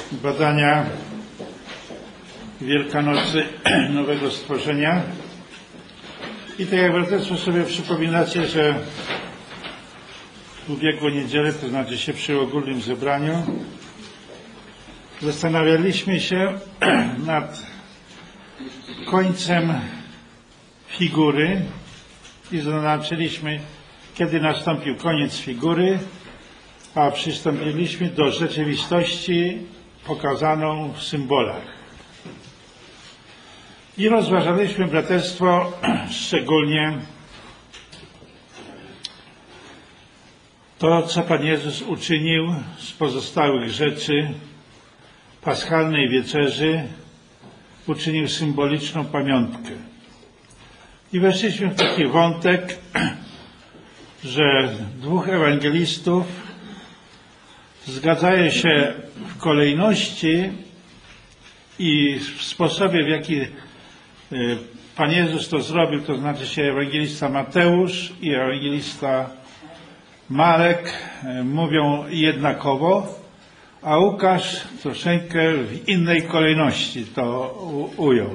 badania Wielkanocy Nowego Stworzenia. I tak jak braterstwo sobie przypominacie, że w ubiegłą niedzielę, to znaczy się przy ogólnym zebraniu, zastanawialiśmy się nad końcem figury i zaznaczyliśmy, kiedy nastąpił koniec figury, a przystąpiliśmy do rzeczywistości pokazaną w symbolach. I rozważaliśmy, braterstwo, szczególnie to, co Pan Jezus uczynił z pozostałych rzeczy paschalnej wieczerzy, uczynił symboliczną pamiątkę. I weszliśmy w taki wątek, że dwóch ewangelistów zgadzają się w kolejności i w sposobie, w jaki Pan Jezus to zrobił, to znaczy się ewangelista Mateusz i ewangelista Marek mówią jednakowo, a Łukasz troszeczkę w innej kolejności to ujął.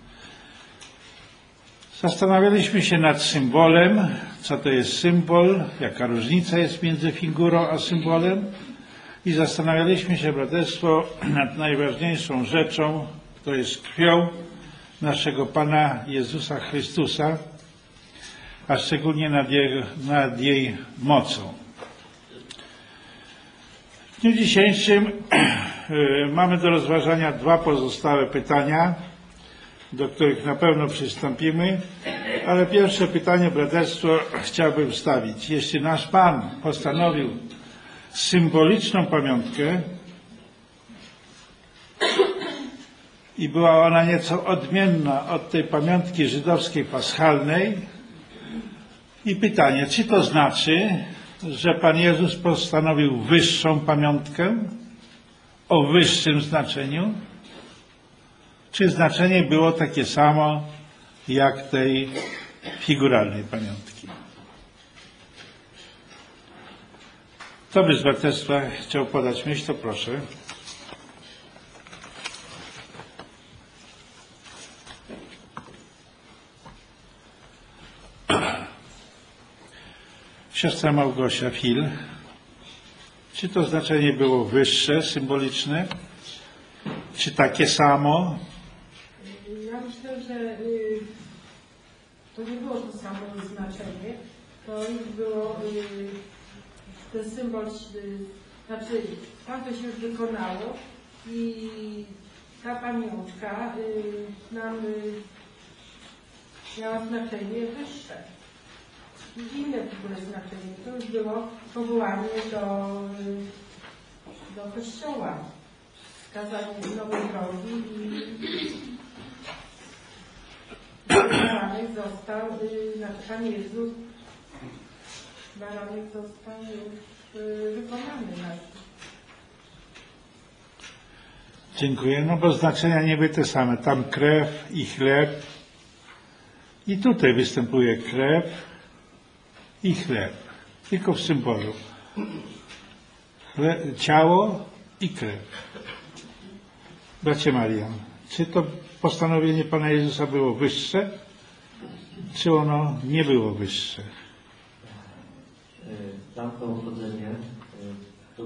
Zastanawialiśmy się nad symbolem, co to jest symbol, jaka różnica jest między figurą a symbolem i zastanawialiśmy się, braterstwo, nad najważniejszą rzeczą, to jest krwią naszego Pana Jezusa Chrystusa, a szczególnie nad jej mocą. W dniu dzisiejszym mamy do rozważania dwa pozostałe pytania, do których na pewno przystąpimy, ale pierwsze pytanie, braterstwo, chciałbym stawić. Jeśli nasz Pan postanowił symboliczną pamiątkę i była ona nieco odmienna od tej pamiątki żydowskiej paschalnej, i pytanie, czy to znaczy, że Pan Jezus postanowił wyższą pamiątkę o wyższym znaczeniu, czy znaczenie było takie samo jak tej figuralnej pamiątki? Kto by z braterstwa chciał podać myśl, to proszę. Siostra Małgosia Fil. Czy to znaczenie było wyższe, symboliczne? Czy takie samo? Ja myślę, że to nie było to samo znaczenie. To już było ten symbol, znaczy tam to się już wykonało i ta pamiątka nam miała znaczenie wyższe. I inne w ogóle znaczenie. To już było powołanie do Kościoła, wskazanie nowej drogi i baranek został, znaczy Pan Jezus, baranek został już wykonany. Dziękuję. No bo znaczenia niby te same. Tam krew i chleb. I tutaj występuje krew i chleb. Tylko w symbolu. Ciało i krew. Bracie Marian, czy to postanowienie Pana Jezusa było wyższe, czy ono nie było wyższe? Tamto obchodzenie to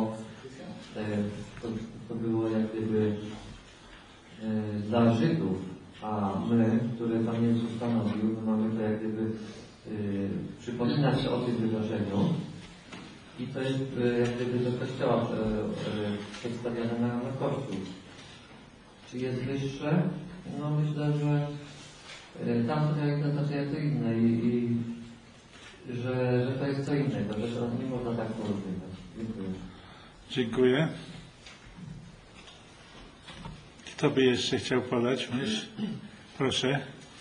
było jak gdyby dla Żydów, a my, które Pan Jezus stanowił, mamy to jak gdyby przypominać o tym wydarzeniu i to jest jak gdyby do Kościoła przedstawiane na Kościół. Czy jest wyższe? No myślę, że tamto miało inne znaczenie, to inne i że to jest co innego, że to nie można tak porównywać. Dziękuję. Dziękuję. Kto by jeszcze chciał podać myśl? Proszę.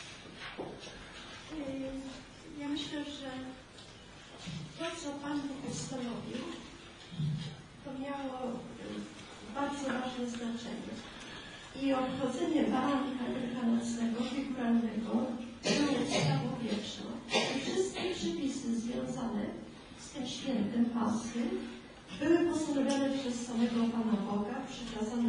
Ja myślę, że to, co Pan Bóg postanowił, to miało bardzo ważne znaczenie. I obchodzenie baranka wielkanocnego, figuralnego, było ustawą wieczną. I wszystkie przepisy związane z tym świętem Paschy były postanowione przez samego Pana Boga, przekazane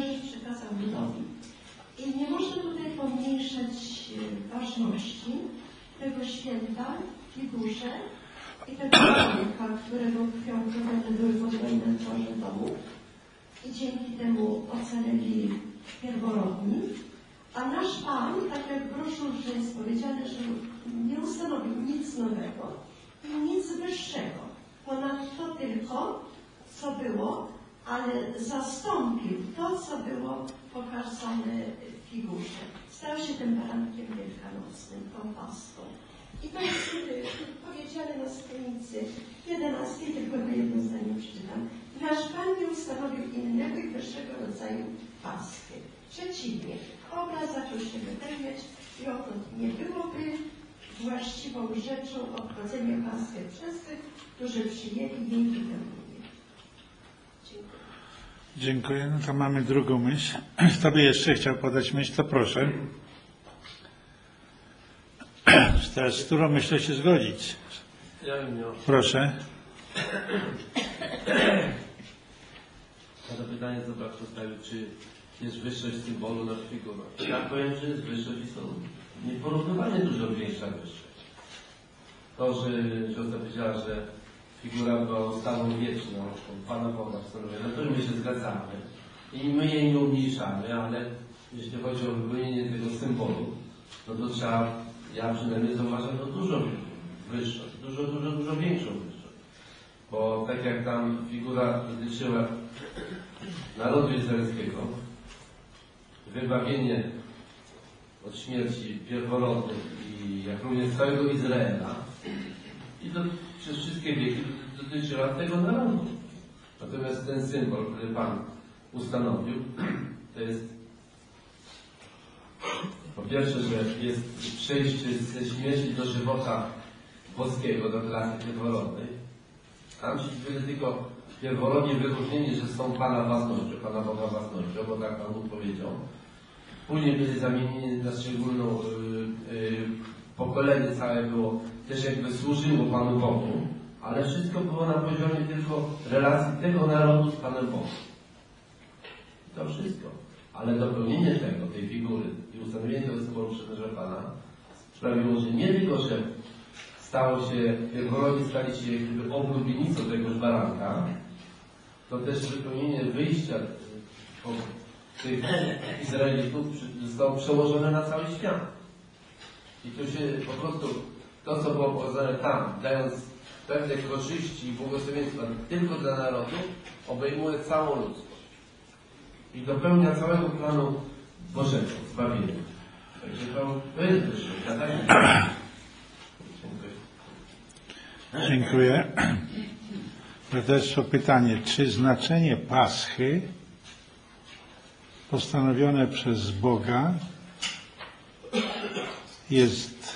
Mojżesz przykazał ludowi. I nie można tutaj pomniejszać ważności tego święta, figurze i tego człowieka, którego krwią krwione były podwojone w dworze domu. I dzięki temu ocaleli pierworodni. A nasz Pan, tak jak w broszurze jest powiedziane, że nie ustanowił nic nowego i nic wyższego. Ponad to tylko, co było, ale zastąpił to, co było pokazane w figurze. Stał się tym barankiem wielkanocnym, tą paską. I to jest powiedziane na stronicy 11, tylko na jedno zdanie przeczytam. Nasz Pan nie ustanowił innego i wyższego rodzaju paski. Przeciwnie, obraz zaczął się wypełniać i odtąd nie byłoby właściwą rzeczą obchodzenie paski przez tych, którzy przyjęli jej wypełnienie. Dziękuję. Dziękuję. No to mamy drugą myśl. Kto by jeszcze chciał podać myśl, to proszę. Teraz z którą myślę się zgodzić? Ja bym miał. Proszę. Na to pytanie co brat postawił, czy jest wyższość symbolu nad figurą. Ja powiem, że jest wyższość i są nieporównywalnie dużo większa wyższość. To, że siostra powiedziała, że figura była ustawą wieczną, Pana Boga wstanowioną, to my się zgadzamy. I my jej nie umniejszamy, ale jeśli chodzi o wypełnienie tego symbolu, no to trzeba, ja przynajmniej zauważam, to dużo wyższość, dużo większą wyższość. Bo tak jak tam figura dotyczyła narodu izraelskiego, wybawienie od śmierci pierworodnych i jak również całego Izraela i to przez wszystkie wieki dotyczyła tego narodu. Natomiast ten symbol, który Pan ustanowił, to jest po pierwsze, że jest przejście ze śmierci do żywota boskiego, do klasy pierworodnej. Tam się będzie tylko pierworodnie wyróżnienie, że są Pana własnością, Pana Boga własnością, bo tak Pan Bóg powiedział. Później byli zamienieni na szczególną pokolenie całe było, też jakby służyło Panu Bogu, ale wszystko było na poziomie tylko relacji tego narodu z Panem Bogiem. To wszystko. Ale dopełnienie tego, tej figury i ustanowienie tego symbolu przymierza Pana sprawiło, że nie tylko, że stało się, pierworodni stali się jakby oblubienicą tegoż baranka, to też wypełnienie wyjścia tych Izraelitów zostało przełożone na cały świat. I to się po prostu, to co było pokazane tam, dając pewne korzyści i błogosławieństwa tylko dla narodu, obejmuje całą ludzkość. I dopełnia całego planu Bożego, zbawienia. Także to jest wyższe. Ja tak nie. Dziękuję. Braterstwo, pytanie, czy znaczenie Paschy postanowione przez Boga jest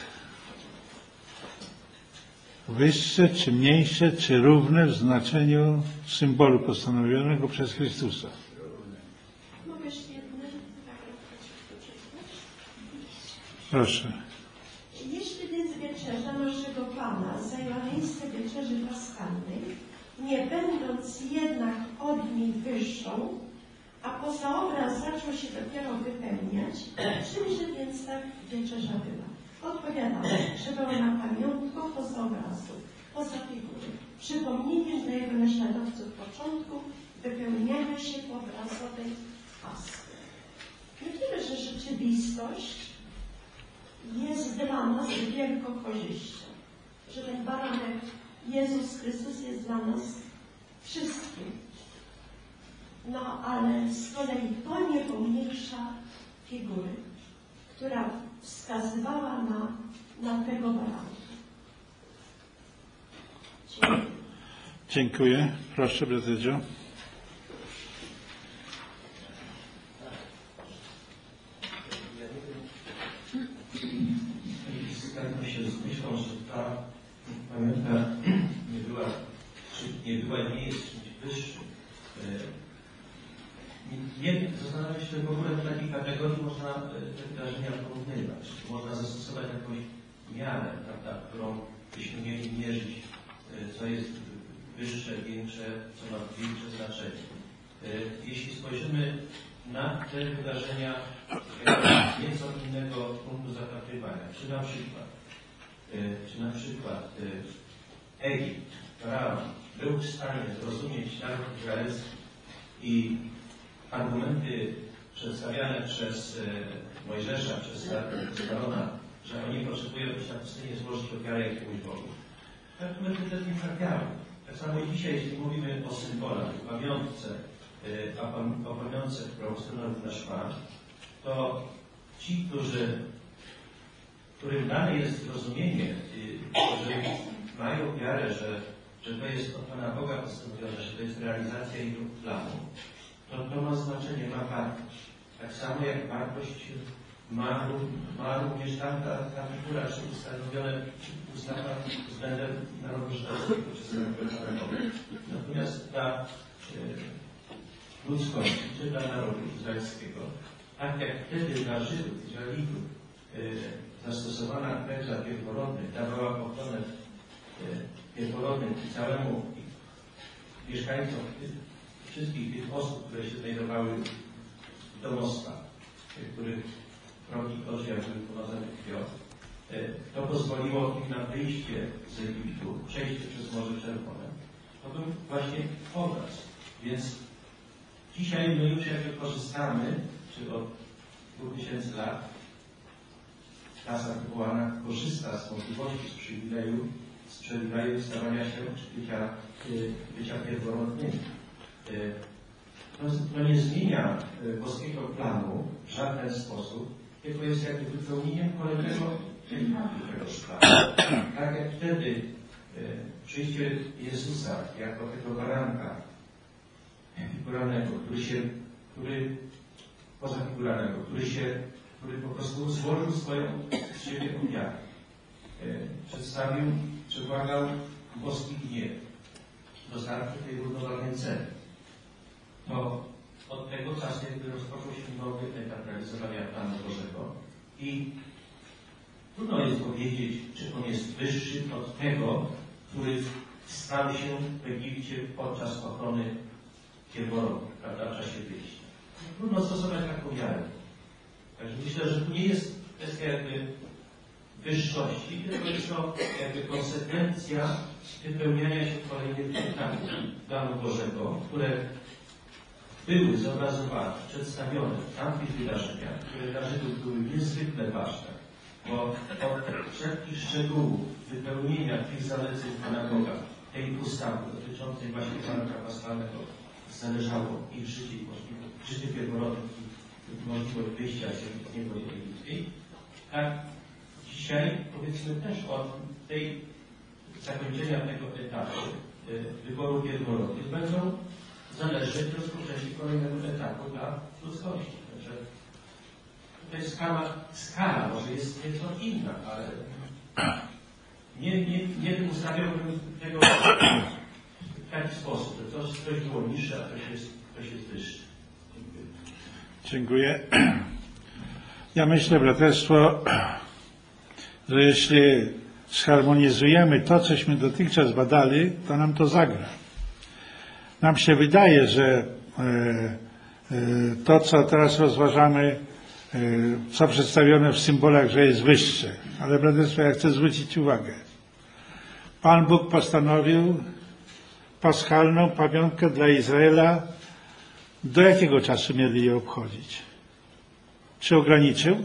wyższe, czy mniejsze, czy równe w znaczeniu symbolu postanowionego przez Chrystusa? Mogę jeszcze jedno przeczytać? Proszę. Jeśli więc wieczerza naszego Pana zajęła miejsce wieczerzy paschalnej, nie będąc jednak od niej wyższą, a poza obraz zaczął się dopiero wypełniać, czymże więc tak wieczerza była? Odpowiadam, że była na pamiątkę poza obrazu, poza figury, przypomnieniem dla jego naśladowców początku wypełniania się obrazowej paschy. Nie tyle, że rzeczywistość jest dla nas wielką korzyścią, że ten baranek Jezus Chrystus jest dla nas wszystkim. No ale z kolei to nie pomniejsza figury, która wskazywała na tego baranka. Dziękuję. Dziękuję. Proszę, braterzu. Zgadzam się z myślą, że ta pamiątka nie była i nie jest czymś wyższym. Nie zastanawiam się w ogóle, w takiej kategorii można te wydarzenia porównywać. Można zastosować jakąś miarę, prawda, którą byśmy mieli mierzyć, co jest wyższe, większe, co ma większe znaczenie. Jeśli spojrzymy na te wydarzenia z nieco innego punktu zapatrywania, czy na przykład Egipt, Faraon był w stanie zrozumieć naród izraelski i argumenty przedstawiane przez Mojżesza, przez Arona, że oni potrzebują być na pustyni złożyć ofiarę jakiemuś Bogu. Tak my wtedy nie trafiały. Tak samo i dzisiaj, jeśli mówimy o symbolach, o pamiątce, którą stanowi nasz Pan, to ci, którym dane jest zrozumienie, którzy mają wiarę, że to jest od Pana Boga postanowione, że to jest realizacja jego planu, to ma znaczenie, ma wartość. Tak samo jak wartość ma również ta figura, czy ustanowione ustawa względem narodu żydowskiego, czy narodowego. Natomiast ta ludzkość, czy dla narodu izraelskiego, tak jak wtedy dla Żydów, Izraelitów, zastosowana kwestia pierworodnych dawała ochronę pierworodnym i całemu mieszkańcom wszystkich tych osób, które się znajdowały w domostwach, których progi kościa były pomazane krwią, to pozwoliło im na wyjście z Egiptu, przejście przez Morze Czerwone. To był właśnie obraz. Więc dzisiaj my już jakby korzystamy, czy od 2000 lat, klasa wywołana korzysta z możliwości, z przywileju stawania się, czy bycia pierworodnymi. To nie zmienia boskiego planu w żaden sposób, tylko jest jakby wypełnieniem kolejnego etapu tegoż planu. Tak jak wtedy przyjście Jezusa jako tego baranka figuralnego, który po prostu złożył swoją z siebie ofiarę. Przedstawił, przebłagał boski gniew. Dostarczył tej równoważnej ceny. To od tego czasu jakby rozpoczął się nowy etap realizowania planu Bożego i trudno jest powiedzieć, czy on jest wyższy od tego, który stał się w Egipcie podczas ochrony pierworodnych, prawda, w czasie wyjścia. Trudno stosować taką wiarę. Także myślę, że tu nie jest kwestia jakby wyższości, tylko jest to jakby konsekwencja wypełniania się kolejnych etapów planu Bożego, które były zobrazowane, przedstawione w tamtych wydarzeniach, które dla Żydów były niezwykle ważne, bo od wszelkich szczegółów wypełnienia tych zaleceń Pana Boga, tej ustawy dotyczącej właśnie baranka paschalnego zależało ich życie pierworodnych i możliwość wyjścia z niewoli egipskiej. Tak dzisiaj powiedzmy też od tej zakończenia tego etapu wyboru pierworodnych będą zależeć rozpoczęcie kolejnego etapu dla ludzkości. Także tutaj skala może jest nieco inna, ale nie ustawiałbym tego w taki sposób, że coś było niższe, a ktoś jest wyższy. Dziękuję. Ja myślę, braterstwo, że jeśli zharmonizujemy to, cośmy dotychczas badali, to nam to zagra. Nam się wydaje, że to, co teraz rozważamy, co przedstawione w symbolach, że jest wyższe. Ale, braterstwo, ja chcę zwrócić uwagę. Pan Bóg postanowił paschalną pamiątkę dla Izraela. Do jakiego czasu mieli je obchodzić? Czy ograniczył?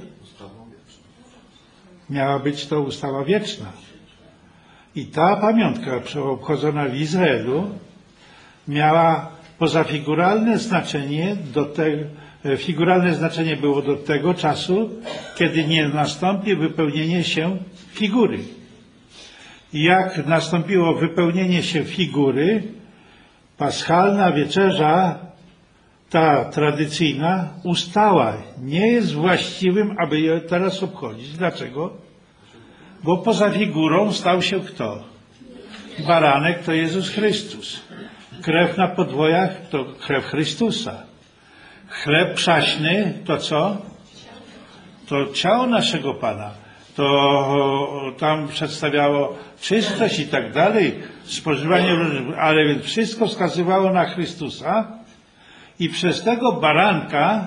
Miała być to ustawa wieczna. I ta pamiątka obchodzona w Izraelu miała pozafiguralne znaczenie figuralne znaczenie było do tego czasu, kiedy nie nastąpi wypełnienie się figury. I jak nastąpiło wypełnienie się figury, paschalna wieczerza, ta tradycyjna, ustała. Nie jest właściwym, aby je teraz obchodzić. Dlaczego? Bo poza figurą stał się kto? Baranek to Jezus Chrystus. Krew na podwojach to krew Chrystusa. Chleb przaśny to co? To ciało naszego Pana. To tam przedstawiało czystość i tak dalej, spożywanie, ale wszystko wskazywało na Chrystusa I przez tego baranka,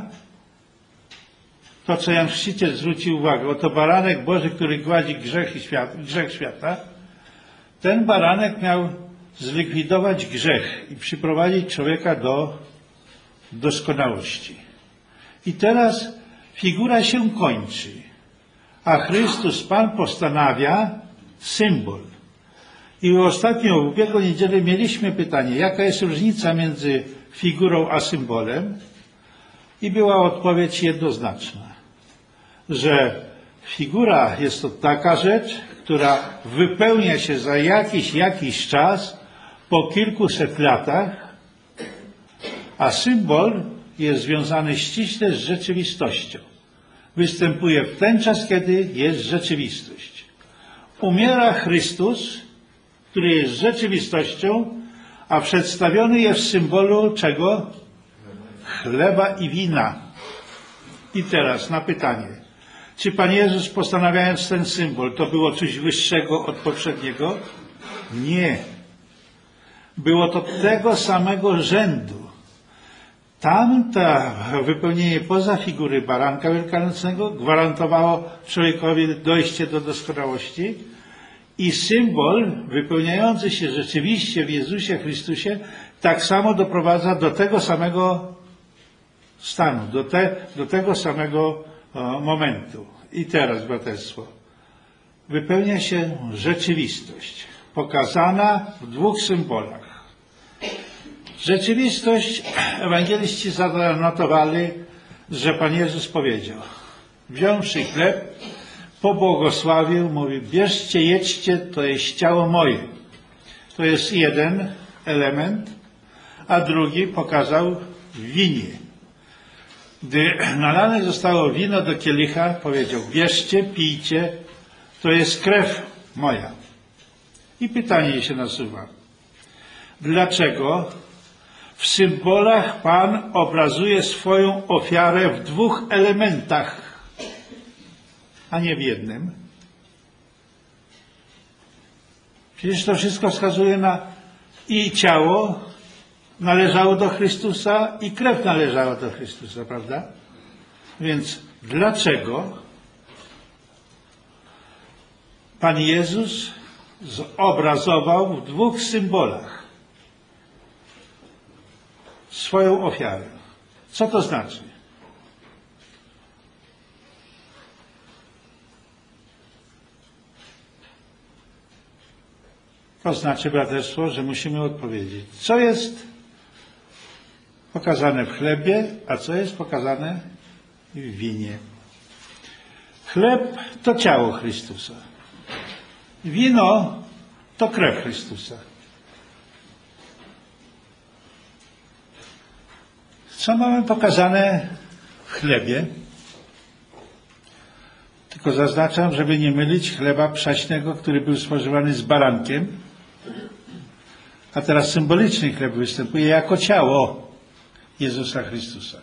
to co Jan Chrzciciel zwrócił uwagę, oto baranek Boży, który gładzi grzech świata, ten baranek miał zlikwidować grzech i przyprowadzić człowieka do doskonałości. I teraz figura się kończy, a Chrystus Pan postanawia symbol. I ostatnio, w ubiegłą niedzielę mieliśmy pytanie, jaka jest różnica między figurą a symbolem? I była odpowiedź jednoznaczna, że figura jest to taka rzecz, która wypełnia się za jakiś czas, po kilkuset latach, a symbol jest związany ściśle z rzeczywistością. Występuje w ten czas, kiedy jest rzeczywistość. Umiera Chrystus, który jest rzeczywistością, a przedstawiony jest w symbolu czego? Chleba i wina. I teraz na pytanie. Czy Pan Jezus, postanawiając ten symbol, to było coś wyższego od poprzedniego? Nie. Było to tego samego rzędu. Tamta wypełnienie poza figury baranka wielkanocnego gwarantowało człowiekowi dojście do doskonałości i symbol wypełniający się rzeczywiście w Jezusie Chrystusie tak samo doprowadza do tego samego stanu, do tego samego momentu. I teraz, braterstwo, wypełnia się rzeczywistość pokazana w dwóch symbolach. Rzeczywistość ewangeliści zanotowali, że Pan Jezus powiedział, wziąwszy chleb, pobłogosławił, mówi, bierzcie, jedźcie, to jest ciało moje. To jest jeden element, a drugi pokazał w winie. Gdy nalane zostało wino do kielicha, powiedział, bierzcie, pijcie, to jest krew moja. I pytanie się nasuwa, dlaczego w symbolach Pan obrazuje swoją ofiarę w dwóch elementach, a nie w jednym? Przecież to wszystko wskazuje na i ciało należało do Chrystusa i krew należała do Chrystusa, prawda? Więc dlaczego Pan Jezus zobrazował w dwóch symbolach swoją ofiarę? Co to znaczy? To znaczy, braterstwo, że musimy odpowiedzieć, co jest pokazane w chlebie, a co jest pokazane w winie. Chleb to ciało Chrystusa. Wino to krew Chrystusa. Co mamy pokazane w chlebie? Tylko zaznaczam, żeby nie mylić chleba przaśnego, który był spożywany z barankiem, a teraz symboliczny chleb występuje jako ciało Jezusa Chrystusa.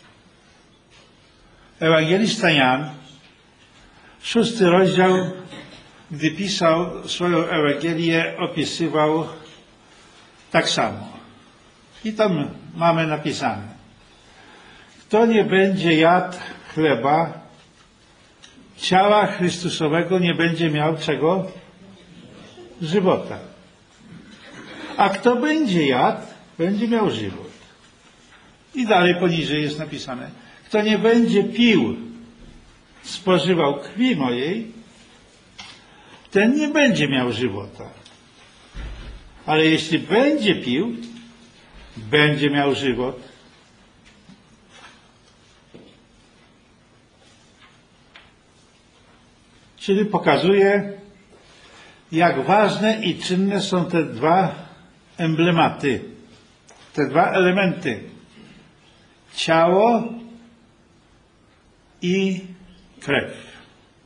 Ewangelista Jan, 6 rozdział, gdy pisał swoją Ewangelię, opisywał tak samo. I tam mamy napisane, kto nie będzie jadł chleba, ciała Chrystusowego, nie będzie miał czego? Żywota. A kto będzie jadł, będzie miał żywot. I dalej poniżej jest napisane, kto nie będzie pił, spożywał krwi mojej, ten nie będzie miał żywota. Ale jeśli będzie pił, będzie miał żywot. Czyli pokazuje, jak ważne i czynne są te dwa emblematy, te dwa elementy. Ciało i krew.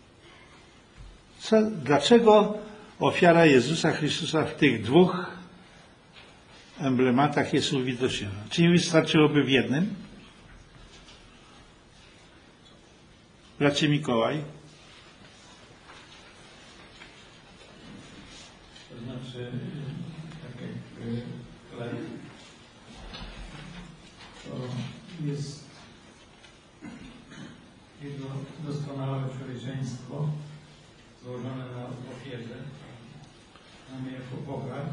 Dlaczego ofiara Jezusa Chrystusa w tych dwóch emblematach jest uwidoczniona? Czy nie wystarczyłoby w jednym? Bracie Mikołaj? To znaczy, tak jak chleb, to jest Jego doskonałe człowieczeństwo złożone na ofierze, mamy jako pokarm,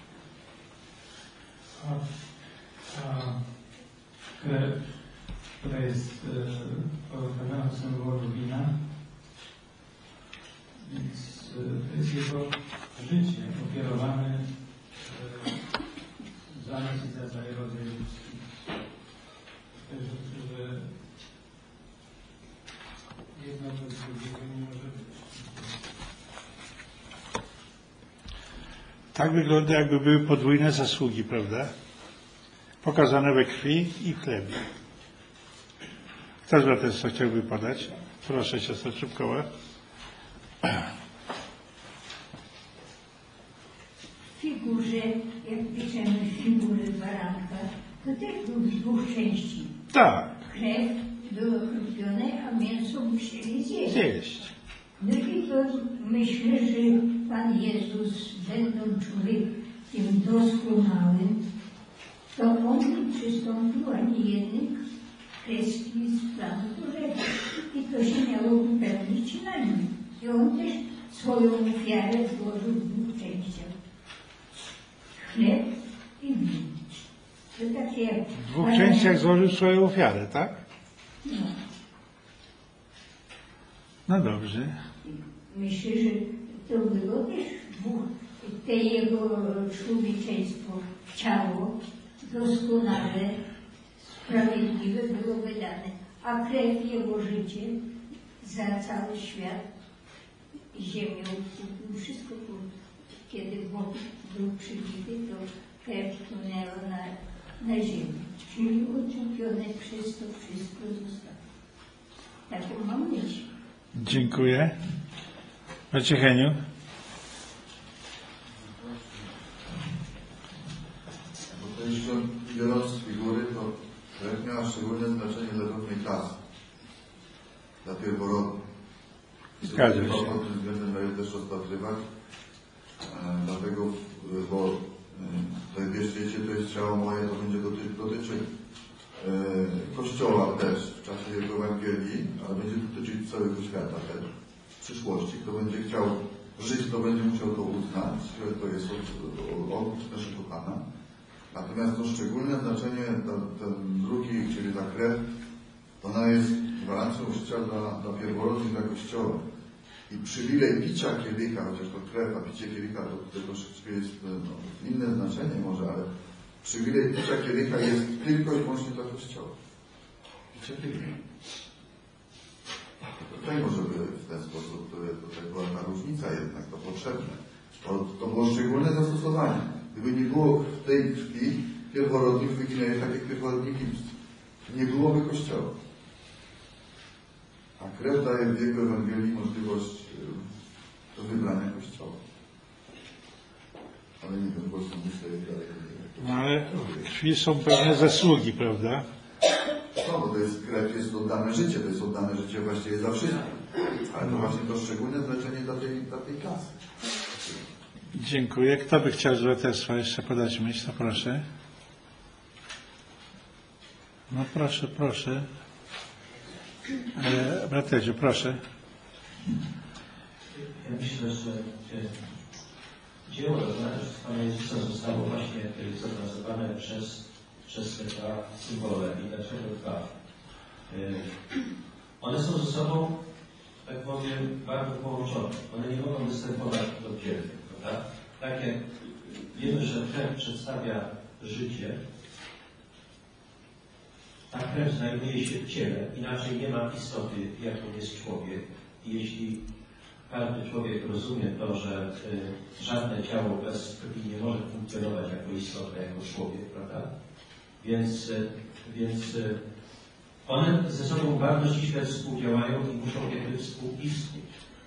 a krew, która jest porównana do symbolu wina, więc to jest Jego życie ofiarowane za nas i za cały rodzaj ludzki. Że jedno bez drugiego nie może być. Tak wygląda, jakby były podwójne zasługi, prawda? Pokazane we krwi i w chlebie. Kto z braterstwa chciałby podać? Proszę, siostra Czubkowa. W figurze, jak piszemy figurę baranka, to też był z dwóch części. Tak. Krew było chrupione, a mięso musieli zjeść. Zjeść. No i to myślę, że Pan Jezus, będąc człowiekiem doskonałym, to On przystąpił ani jednej kwestii z planu Bożego. I to się miało wypełnić na nim. I On też swoją ofiarę złożył w dwóch częściach. Chleb i wino. To takie jak... W dwóch częściach złożył swoją ofiarę, tak? No. No dobrze. Myślę, że to było też te jego człowieczeństwo, ciało doskonale, sprawiedliwe było wydane, a krew jego życie za cały świat, ziemią, wszystko było. Kiedy Bóg był przybity, to krew płynęła na ziemię. Czyli odkupione przez to wszystko zostało. Taką mam myśl. Dziękuję. Bracie Heniu. Bo to jeszcze biorąc z figury, to krew miała szczególne znaczenie dla pewnej klasy. Dla pierworodnych. Zgadza się. Pod tym względem daje też rozpatrywać. Dlatego, bo tutaj wiecie, to jest ciało moje, to będzie dotyczyć Kościoła też w czasie jego Ewangelii, ale będzie dotyczyć całego świata też. W przyszłości, kto będzie chciał żyć, to będzie musiał to uznać, że to jest od naszego Pana. Natomiast to szczególne znaczenie, ten drugi, czyli ta krew, ona jest gwarancją życia dla pierworodnych, dla Kościoła. I przywilej picia kielicha, chociaż to krew, a picie kielicha to troszeczkę jest inne znaczenie może, ale przywilej picia kielicha jest tylko i wyłącznie dla Kościoła. Picie kielicha. Tutaj może by w ten sposób, tutaj była ta różnica jednak, to potrzebne. To było szczególne zastosowanie. Gdyby nie było w tej krwi pierworodnych wyginęli, tak jak pierworodni egipscy. Nie byłoby Kościoła. A krew daje w jego Ewangelii możliwość wybrania Kościoła. Ale nie wiem, po prostu myślę dalej. No ale w krwi są pewne zasługi, prawda? No, bo to jest krew, jest oddane życie, to jest oddane życie właściwie za wszystko. Ale to właśnie to szczególne znaczenie dla tej klasy. Dziękuję. Kto by chciał z braterstwa jeszcze podać myśl, to proszę. No proszę, proszę. Braterzu, proszę. Ja myślę, że dzieło Pana Jezusa zostało właśnie zobrazowane przez te dwa symbole. I dlaczego dwa? One są ze sobą, tak powiem, bardzo połączone. One nie mogą występować oddzielnie, prawda? Tak jak wiemy, że krew przedstawia życie, ta krew znajduje się w ciele, inaczej nie ma istoty, jaką jest człowiek. I jeśli każdy człowiek rozumie to, że żadne ciało bez krwi nie może funkcjonować jako istota, jako człowiek, prawda? Więc one ze sobą bardzo ściśle współdziałają i muszą jakby współistnieć.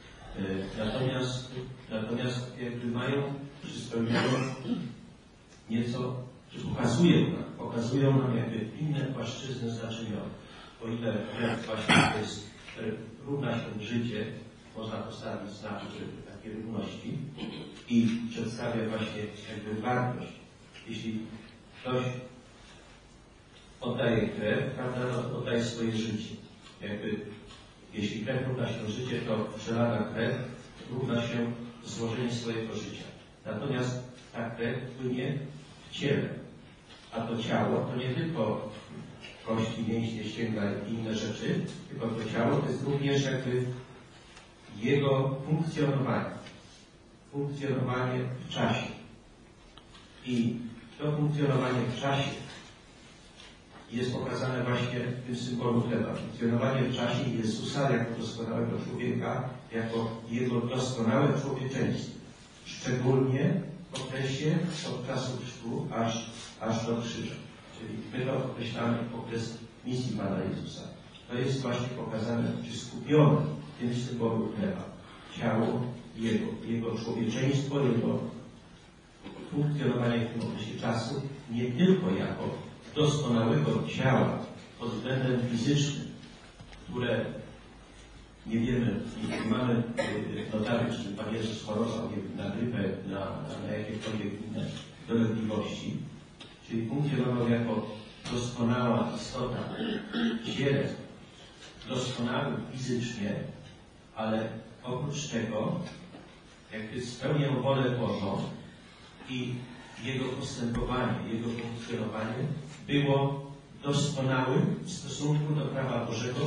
Natomiast jakby mają, czy spełniają nieco, czy pokazują nam jakby inne płaszczyzny znaczeniowe. O ile krew właśnie to jest równa się życie, można postawić znak takiej równości i przedstawia właśnie jakby wartość. Jeśli ktoś oddaje krew, prawda, oddaje swoje życie. Jakby, jeśli krew równa się życie, to przelana krew równa się złożenie swojego życia. Natomiast ta krew płynie w ciele. A to ciało to nie tylko kości, mięśnie, ścięgna i inne rzeczy, tylko to ciało to jest również jakby jego funkcjonowanie w czasie. I to funkcjonowanie w czasie jest pokazane właśnie w tym symbolu chleba. Funkcjonowanie w czasie Jezusa jako doskonałego człowieka, jako Jego doskonałe człowieczeństwo. Szczególnie w okresie od czasu chrztu aż do krzyża. Czyli my to określamy okres misji Pana Jezusa. To jest właśnie pokazane, czy skupione w tym symbolu chleba. Ciało Jego człowieczeństwo, Jego funkcjonowanie w tym okresie czasu, nie tylko jako doskonałego ciała pod względem fizycznym, które nie wiemy, nie mamy notatek, czy Pan Jezus chorował na grypę, na jakiekolwiek inne dolegliwości, czyli funkcjonował jako doskonała istota, ciele, doskonały fizycznie, ale oprócz tego jakby spełniał wolę Bożą i Jego postępowanie, Jego funkcjonowanie było doskonałym w stosunku do prawa Bożego,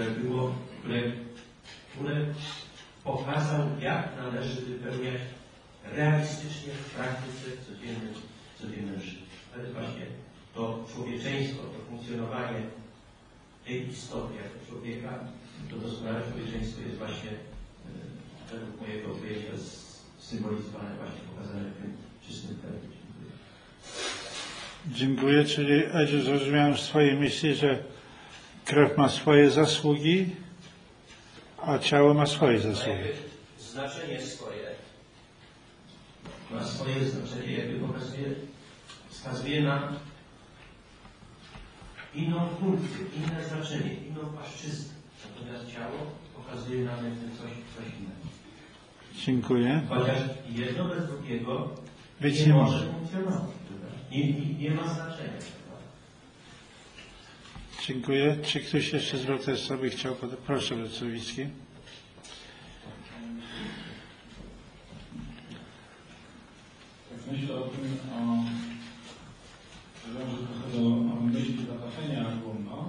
które pokazał, jak należy wypełniać realistycznie w praktyce codziennym życiu. To jest właśnie to człowieczeństwo, to funkcjonowanie tej istoty jako człowieka, to doskonałe człowieczeństwo jest właśnie według mojego pojęcia symbolizowane, właśnie pokazane w tym czystym chlebie. Dziękuję. Czyli Edziu, zrozumiałem z twojej myśli, że krew ma swoje zasługi, a ciało ma swoje zasługi. Znaczenie swoje. Ma swoje znaczenie, jakby wskazuje na inną funkcję, inne znaczenie, inną płaszczyznę. Natomiast ciało pokazuje nam coś innego. Dziękuję. Chociaż jedno bez drugiego Być nie może funkcjonować. Nie ma znaczenia. Dziękuję. Czy ktoś jeszcze z braterstwa by chciał? Proszę, brat Słowicki. Tak myślę o tym, że trochę do myśli zataczenia główno.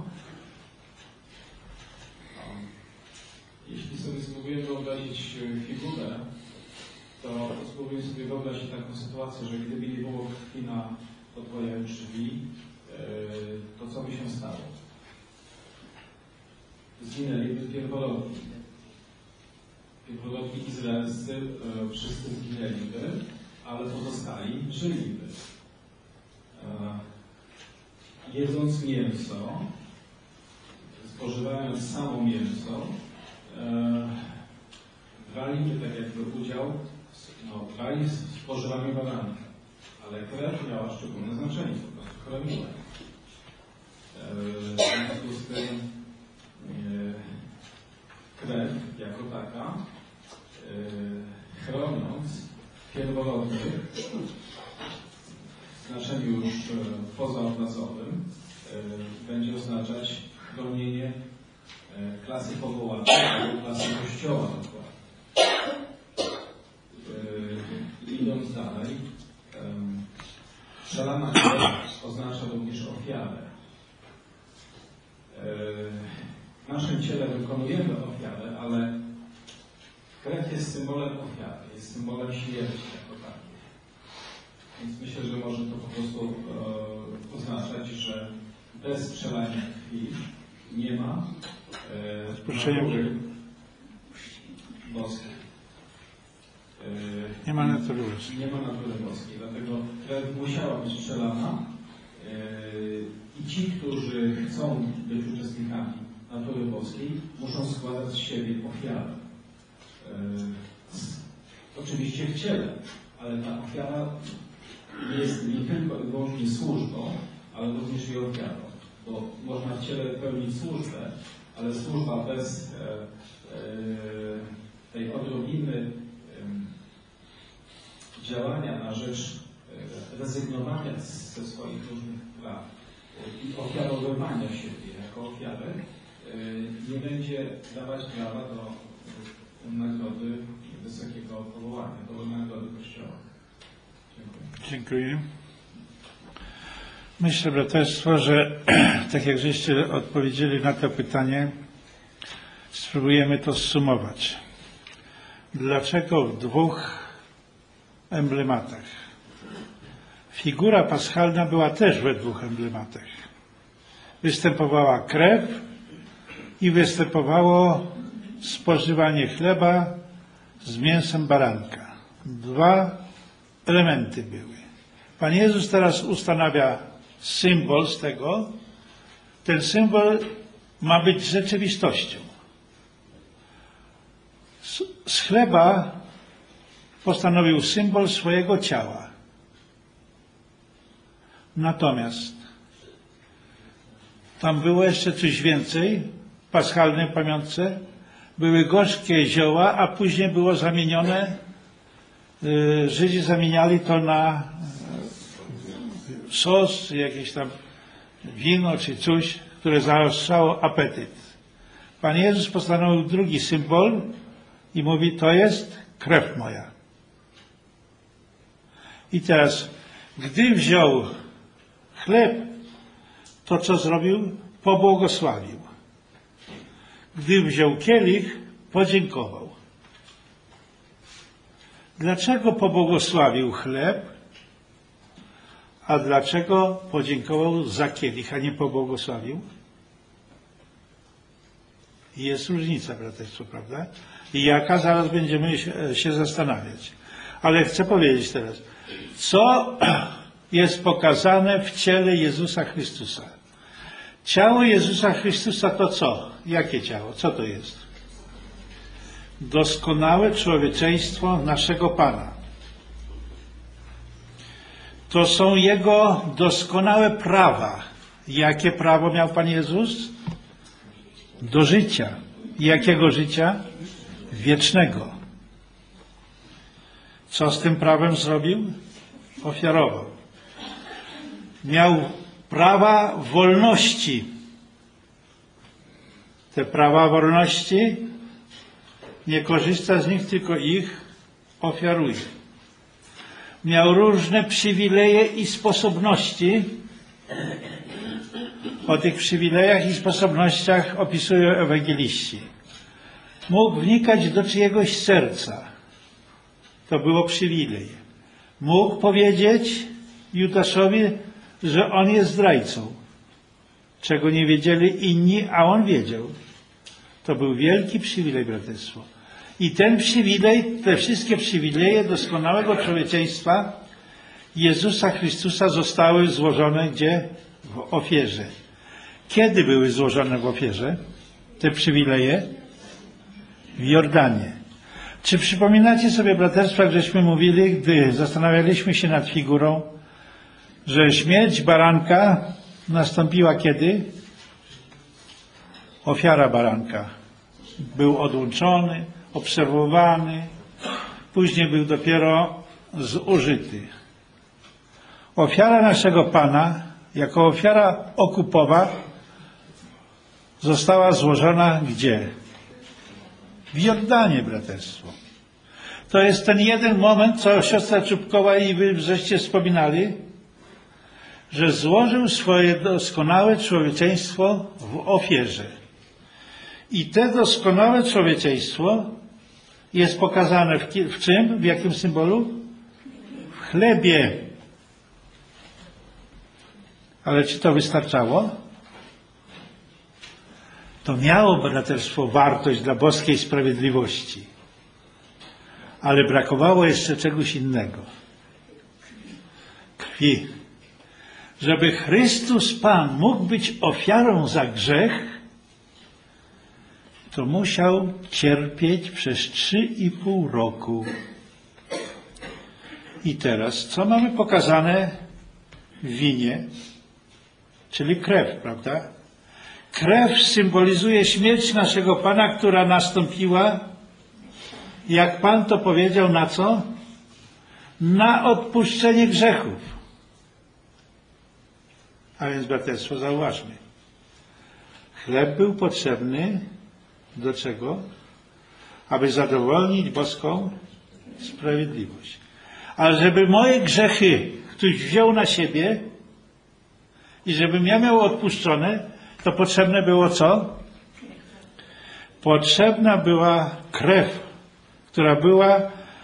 Jeśli sobie spróbuję wyobrazić figurę, to spróbuję sobie wyobrazić taką sytuację, że gdyby nie było krwi na podwojach drzwi, to co by się stało? Zginęliby pierworodni. Pierworodni izraelscy wszyscy zginęliby, ale pozostali żyliby. Jedząc mięso, spożywając samo mięso, braliby tak jakby udział brali w spożywaniu baranka, ale krew miała szczególne znaczenie, po prostu chroniła. W związku z tym krew jako taka, chroniąc pierworodnych w znaczeniu już pozaobrazowym, będzie oznaczać chronienie klasy powołanej albo klasy kościoła dokładnie. Idąc dalej, przelana krew oznacza również ofiarę. W naszym ciele wykonujemy ofiarę, ale krew jest symbolem ofiary, jest symbolem śmierci jako takiej. Więc myślę, że może to po prostu oznaczać, że bez przelania krwi nie ma natury boskiej. Nie ma natury boskiej. Nie ma natury boskiej, dlatego krew musiała być przelana i ci, którzy chcą być uczestnikami natury boskiej, muszą składać z siebie ofiarę. Oczywiście w ciele, ale ta ofiara jest nie tylko i wyłącznie służbą, ale również i ofiarą. Bo można w ciele pełnić służbę, ale służba bez tej odrobiny działania na rzecz rezygnowania ze swoich różnych praw, i ofiarowywania siebie jako ofiarę nie będzie dawać prawa do nagrody wysokiego powołania, do nagrody Kościoła. Dziękuję. Myślę, braterstwo, że tak jak żeście odpowiedzieli na to pytanie, spróbujemy to zsumować. Dlaczego w dwóch emblematach? Figura paschalna była też we dwóch emblematach. Występowała krew i występowało spożywanie chleba z mięsem baranka. Dwa elementy były. Pan Jezus teraz ustanawia symbol z tego. Ten symbol ma być rzeczywistością. Z chleba postanowił symbol swojego ciała. Natomiast tam było jeszcze coś więcej w paschalnej pamiątce. Były gorzkie zioła, a później było zamienione, Żydzi zamieniali to na sos, jakieś tam wino czy coś, które zaostrzało apetyt. Pan Jezus postanowił drugi symbol i mówi, to jest krew moja. I teraz, gdy wziął chleb, to co zrobił? Pobłogosławił. Gdy wziął kielich, podziękował. Dlaczego pobłogosławił chleb, a dlaczego podziękował za kielich, a nie pobłogosławił? Jest różnica, braterstwo, prawda? I jaka? Zaraz będziemy się zastanawiać. Ale chcę powiedzieć teraz, co jest pokazane w ciele Jezusa Chrystusa. Ciało Jezusa Chrystusa to co? Jakie ciało? Co to jest? Doskonałe człowieczeństwo naszego Pana. To są Jego doskonałe prawa. Jakie prawo miał Pan Jezus? Do życia. Jakiego życia? Wiecznego. Co z tym prawem zrobił? Ofiarował. Miał prawa wolności. Te prawa wolności nie korzysta z nich, tylko ich ofiaruje. Miał różne przywileje i sposobności. O tych przywilejach i sposobnościach opisują ewangeliści. Mógł wnikać do czyjegoś serca. To było przywilej. Mógł powiedzieć Judaszowi, że on jest zdrajcą. Czego nie wiedzieli inni, a on wiedział. To był wielki przywilej, braterstwo. I ten przywilej, te wszystkie przywileje doskonałego człowieczeństwa Jezusa Chrystusa zostały złożone gdzie? W ofierze. Kiedy były złożone w ofierze te przywileje? W Jordanie. Czy przypominacie sobie, braterstwa, jak żeśmy mówili, gdy zastanawialiśmy się nad figurą, że śmierć baranka nastąpiła kiedy? Ofiara baranka. Był odłączony, obserwowany, później był dopiero zużyty. Ofiara naszego Pana, jako ofiara okupowa, została złożona gdzie? W Jordanie, braterstwo. To jest ten jeden moment, co siostra Czubkowa i wy żeście wspominali, że złożył swoje doskonałe człowieczeństwo w ofierze. I te doskonałe człowieczeństwo jest pokazane w czym? W jakim symbolu? W chlebie. Ale czy to wystarczało? To miało, braterstwo, wartość dla boskiej sprawiedliwości. Ale brakowało jeszcze czegoś innego. Krwi. Żeby Chrystus Pan mógł być ofiarą za grzech, to musiał cierpieć przez 3,5 roku. I teraz, co mamy pokazane w winie? Czyli krew, prawda? Krew symbolizuje śmierć naszego Pana, która nastąpiła, jak Pan to powiedział, na co? Na odpuszczenie grzechów. A więc, braterstwo, zauważmy. Chleb był potrzebny do czego? Aby zadowolnić boską sprawiedliwość. Ale żeby moje grzechy ktoś wziął na siebie i żebym ja miał odpuszczone, to potrzebne było co? Potrzebna była krew, która była,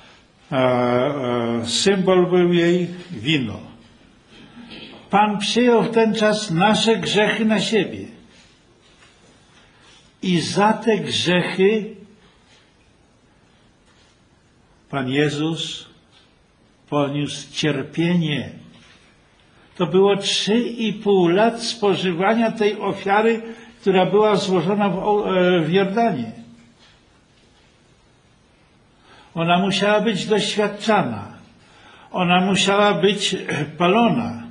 symbol był jej wino. Pan przyjął w ten czas nasze grzechy na siebie. I za te grzechy Pan Jezus poniósł cierpienie. To było 3,5 lat spożywania tej ofiary, która była złożona w Jordanie. Ona musiała być doświadczana. Ona musiała być palona.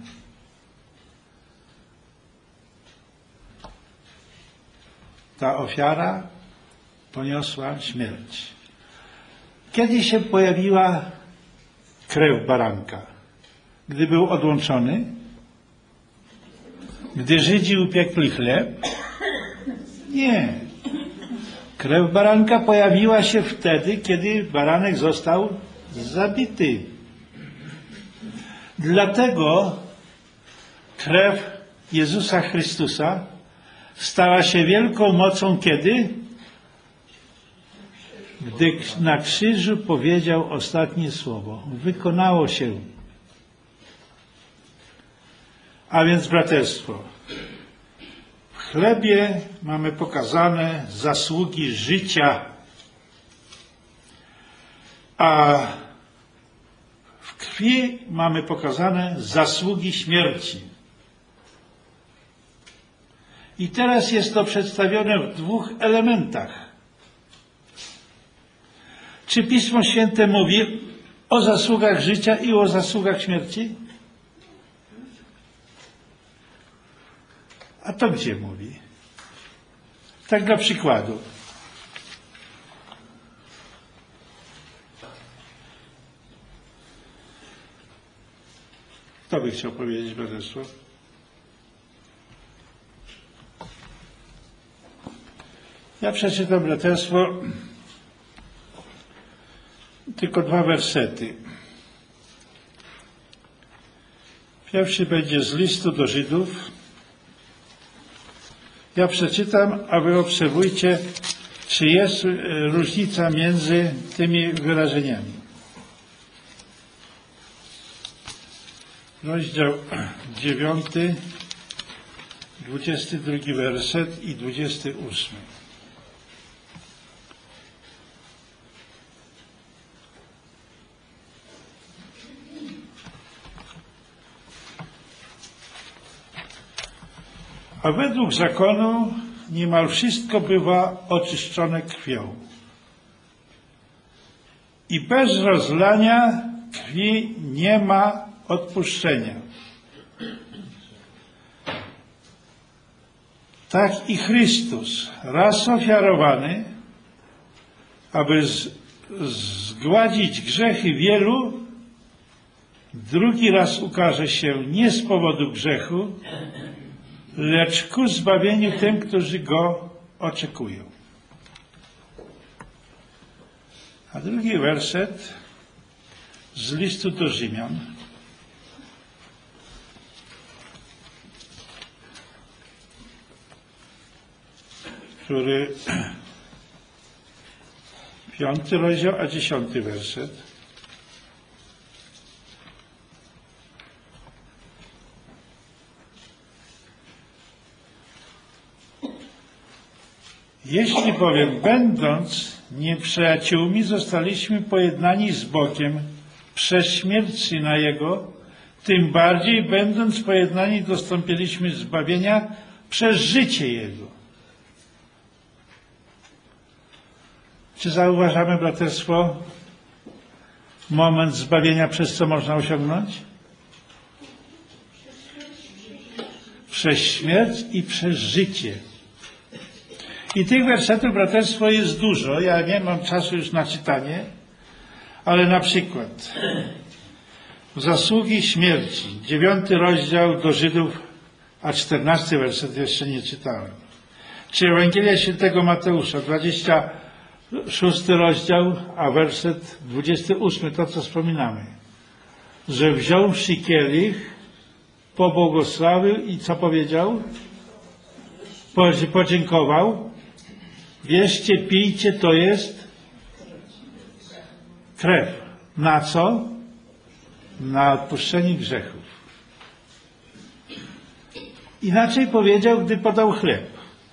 Ta ofiara poniosła śmierć. Kiedy się pojawiła krew baranka? Gdy był odłączony? Gdy Żydzi upiekli chleb? Nie. Krew baranka pojawiła się wtedy, kiedy baranek został zabity. Dlatego krew Jezusa Chrystusa stała się wielką mocą kiedy? Gdy na krzyżu powiedział ostatnie słowo. Wykonało się. A więc, braterstwo, w chlebie mamy pokazane zasługi życia, a w krwi mamy pokazane zasługi śmierci. I teraz jest to przedstawione w 2 elementach. Czy Pismo Święte mówi o zasługach życia i o zasługach śmierci? A to gdzie mówi? Tak dla przykładu. Kto by chciał powiedzieć, braterstwo? Ja przeczytam, braterstwo, tylko 2 wersety. Pierwszy będzie z listu do Żydów. Ja przeczytam, a wy obserwujcie, czy jest różnica między tymi wyrażeniami. Rozdział 9, 22 werset i 28. A według zakonu niemal wszystko bywa oczyszczone krwią. I bez rozlania krwi nie ma odpuszczenia. Tak i Chrystus, raz ofiarowany, aby zgładzić grzechy wielu, drugi raz ukaże się nie z powodu grzechu, lecz ku zbawieniu tym, którzy Go oczekują. A drugi werset z listu do Rzymian. Który 5 rozdział, a 10 werset. Jeśli bowiem, będąc nieprzyjaciółmi, zostaliśmy pojednani z Bogiem przez śmierć Syna Jego, tym bardziej, będąc pojednani, dostąpiliśmy zbawienia przez życie Jego. Czy zauważamy, braterstwo, moment zbawienia, przez co można osiągnąć? Przez śmierć i przez życie. I tych wersetów, braterstwo, jest dużo. Ja nie mam czasu już na czytanie, ale na przykład zasługi śmierci, 9 rozdział do Żydów, a 14 werset jeszcze nie czytałem. Czy Ewangelia Świętego Mateusza, 26 rozdział, a werset 28, to co wspominamy. Że wziąwszy kielich, pobłogosławił i co powiedział? Podziękował. Bierzcie, pijcie, to jest krew. Na co? Na odpuszczenie grzechów. Inaczej powiedział, gdy podał chleb.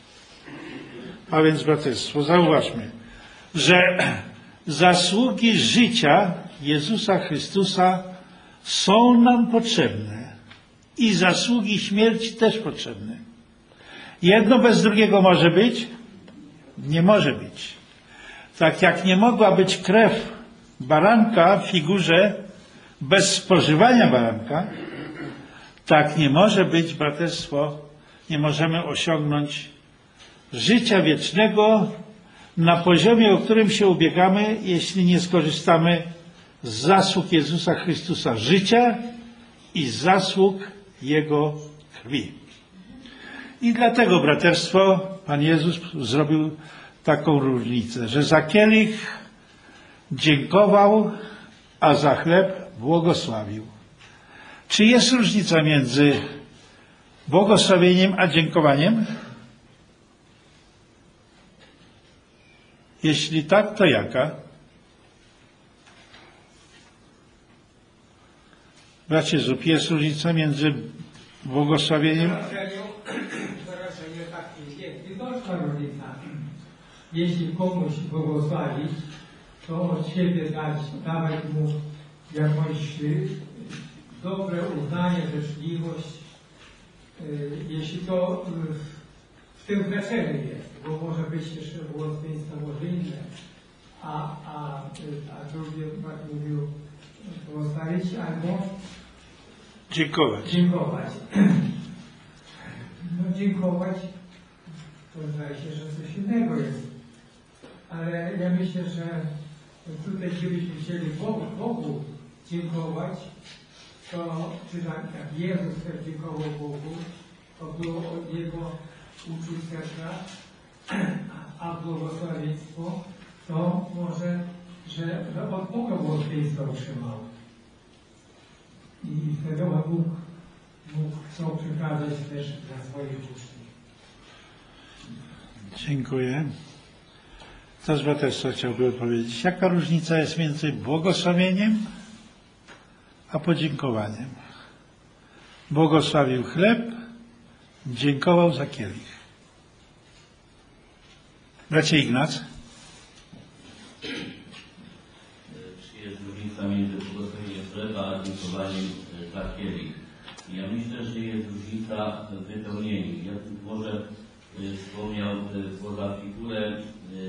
A więc, braterstwo, zauważmy, że zasługi życia Jezusa Chrystusa są nam potrzebne i zasługi śmierci też potrzebne. Jedno bez drugiego może być? Nie może być. Tak jak nie mogła być krew baranka w figurze bez spożywania baranka, tak nie może być, braterstwo, nie możemy osiągnąć życia wiecznego na poziomie, o którym się ubiegamy, jeśli nie skorzystamy z zasług Jezusa Chrystusa życia i z zasług Jego krwi. I dlatego, braterstwo, Pan Jezus zrobił taką różnicę, że za kielich dziękował, a za chleb błogosławił. Czy jest różnica między błogosławieniem a dziękowaniem? Jeśli tak, to jaka? Bracie Zub, jest różnica między błogosławieniem? Wyrażenie takie jest widoczna różnica. Jeśli komuś błogosławić, to od siebie dawać mu jakąś dobre uznanie, życzliwość, jeśli to w tym znaczeniu jest, bo może być jeszcze błogosławieństwo może inne, a drugie mówił błogosławić albo dziękować. No dziękować to zdaje się, że coś innego jest. Ale ja myślę, że tutaj gdybyśmy chcieli Bogu dziękować, to czy tak jak Jezus też dziękował Bogu, to było od Jego uczuć serca, a błogosławieństwo to może, że od Boga błogosławieństwo otrzymał. I wtedy on mógł to przekazać też dla swoich uczniów. Dziękuję. Też braterstwo chciałby odpowiedzieć. Jaka różnica jest między błogosławieniem a podziękowaniem? Błogosławił chleb, dziękował za kielich. Bracie Ignac? Czy jest różnica między błogosławieniem chleba a dziękowaniem za kielich? Ja myślę, że jest różnica w wypełnieniu. Ja może wspomniał poza figurę,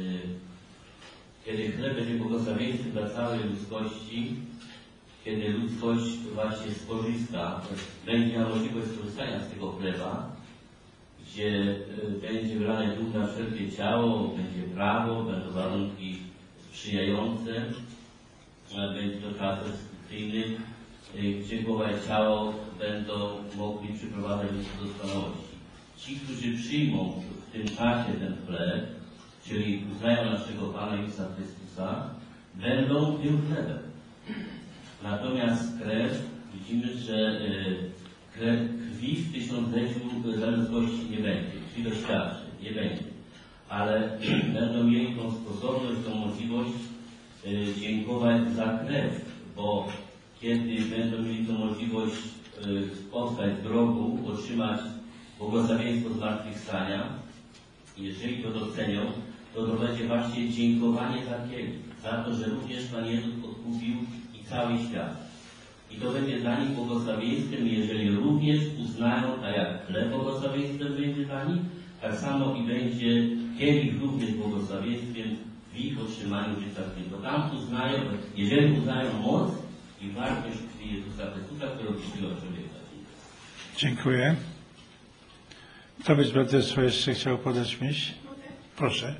kiedy chleb będzie błogosławieństwem dla całej ludzkości, kiedy ludzkość właśnie skorzysta, będzie miała możliwość skorzystania z tego chleba, gdzie będzie wylane duch na wszelkie ciało, będzie prawo, będą warunki sprzyjające, będzie to czas restrykcyjny, gdzie głowa i ciało będą mogli przyprowadzać do doskonałości. Ci, którzy przyjmą w tym czasie ten chleb, czyli uznają naszego Pana Jezusa Chrystusa, będą tym chlebem. Natomiast krew, widzimy, że krwi w tysiącleciu ludzkości nie będzie, krwi doświadczeń nie będzie, ale będą mieli tą sposobność, tą możliwość dziękować za krew, bo kiedy będą mieli tą możliwość spotkać w grobu, otrzymać błogosławieństwo zmartwychwstania, jeżeli to docenią, to będzie właśnie dziękowanie za kielich, za to, że również Pan Jezus odkupił i cały świat. I to będzie dla nich błogosławieństwem, jeżeli również uznają, tak jak chleb błogosławieństwem będzie dla nich, tak samo i będzie kielich również błogosławieństwem w ich otrzymaniu życia świętego. Tam uznają, jeżeli uznają moc i wartość krwi Jezusa Chrystusa, którą przyjął człowieka. Dziękuję. Kto byś braterstwo jeszcze chciał podać myśl? Proszę.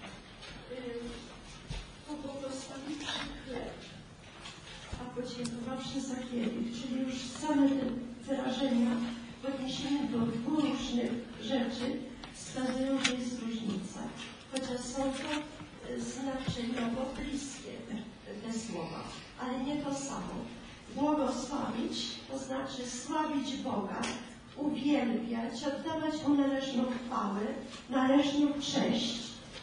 Pobłogosławiwszy chleb, a podziękowawszy za kielich, czyli już same te wyrażenia w odniesieniu do góry wskazują, że jest różnica, chociaż są to znaczeniowo bliskie te słowa, ale nie to samo. Błogosławić to znaczy sławić Boga, uwielbiać, oddawać Mu należną chwałę, należną cześć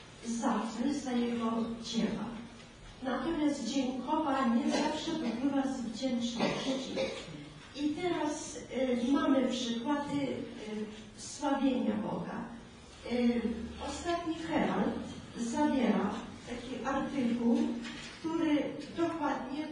za Jego dzieła. Natomiast dziękowanie zawsze pływa z wdzięczności. I teraz mamy przykłady sławienia Boga. Ostatni Herald zawiera taki artykuł, który dokładnie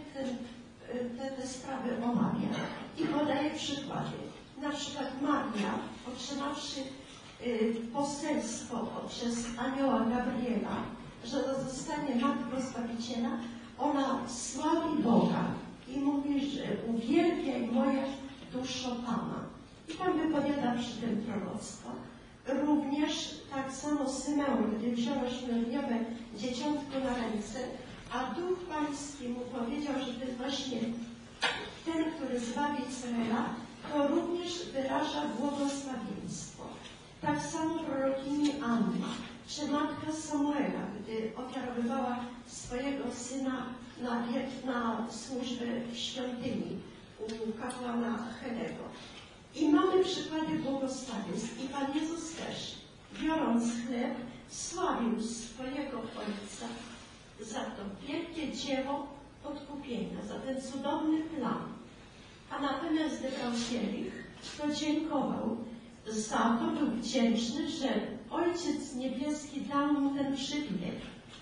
te sprawy omawia i podaje przykłady. Na przykład Maria, otrzymawszy poselstwo przez anioła Gabriela, że zostanie Matką Zbawiciela, ona sławi Boga i mówi, że uwielbiaj moja duszo Pana. I tam wypowiada przy tym proroctwo. Również tak samo Symeon, gdy wziął śmierniowe dzieciątko na ręce, a Duch Pański mu powiedział, że to jest właśnie ten, który zbawi Izraela, to również wyraża błogosławieństwo. Tak samo prorokini Anna, czy matka Samuela, gdy ofiarowywała swojego syna na służbę w świątyni u kapłana Helego. I mamy przykłady błogosławieństw. I Pan Jezus też, biorąc chleb, sławił swojego Ojca za to wielkie dzieło odkupienia, za ten cudowny plan. A natomiast gdy brał kielich, to dziękował za to, był wdzięczny, że Ojciec Niebieski dał mu ten przywilej,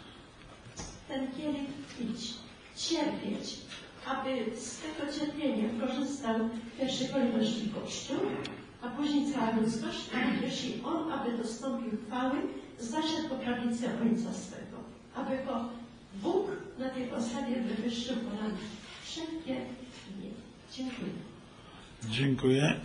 ten kielich pić, cierpieć, aby z tego cierpienia korzystał w pierwszej kolejności Kościół, a później cała ludzkość, a jeśli on, aby dostąpił chwały, zaszedł po prawicy Ojca swego, aby go Bóg na tej podstawie wywyższył ponad wszelkie imię. Dziękuję. Dziękuję.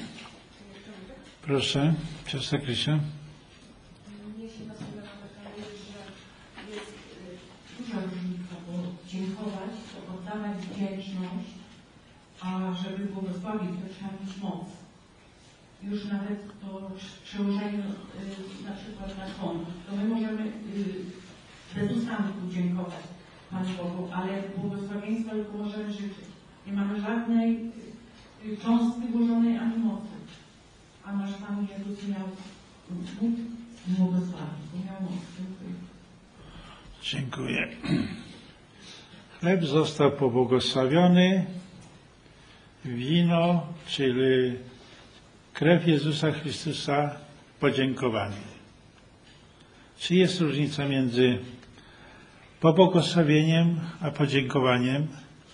Proszę, siostra Krysia. Mnie się nasuwa pytanie, że jest duża różnica, bo dziękować, to oddawać wdzięczność, a żeby błogosławić, to trzeba mieć moc. Już nawet to przełożenie na przykład na kąt, to my możemy bez ustami podziękować Panu Bogu, ale błogosławieństwa tylko możemy życzyć. Nie mamy żadnej cząstki włożonej ani mocy. A nasz Pan Jezus miał Bóg błogosławić, bo miał moc. Dziękuję. Chleb został pobłogosławiony, wino, czyli krew Jezusa Chrystusa, podziękowany. Czy jest różnica między pobłogosławieniem a podziękowaniem?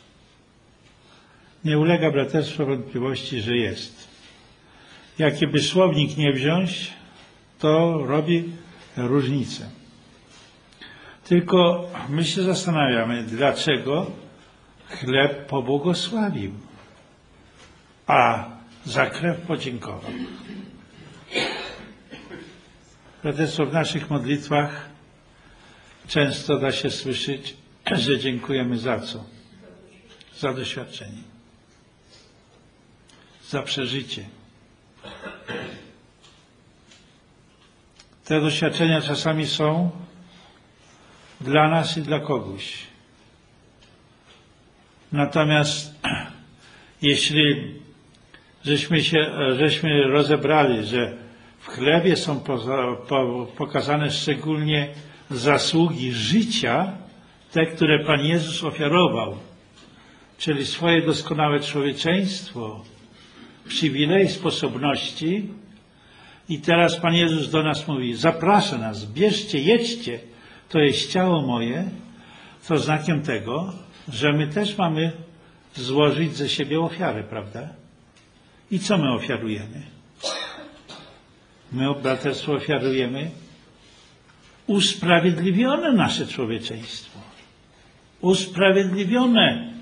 Nie ulega braterstwo wątpliwości, że jest. Jaki by słownik nie wziąć, to robi różnicę. Tylko my się zastanawiamy, dlaczego chleb pobłogosławił, a za krew podziękował. Braterstwo, w naszych modlitwach często da się słyszeć, że dziękujemy za co? Za doświadczenie, za przeżycie. Te doświadczenia czasami są dla nas i dla kogoś. Natomiast jeśli żeśmy rozebrali, że w chlebie są pokazane szczególnie zasługi życia, te, które Pan Jezus ofiarował, czyli swoje doskonałe człowieczeństwo, przywilej sposobności, i teraz Pan Jezus do nas mówi, zaprasza nas, bierzcie, jedźcie, to jest ciało moje, to znakiem tego, że my też mamy złożyć ze siebie ofiarę, prawda? I co my ofiarujemy? My, braterstwo, ofiarujemy usprawiedliwione nasze człowieczeństwo. Usprawiedliwione.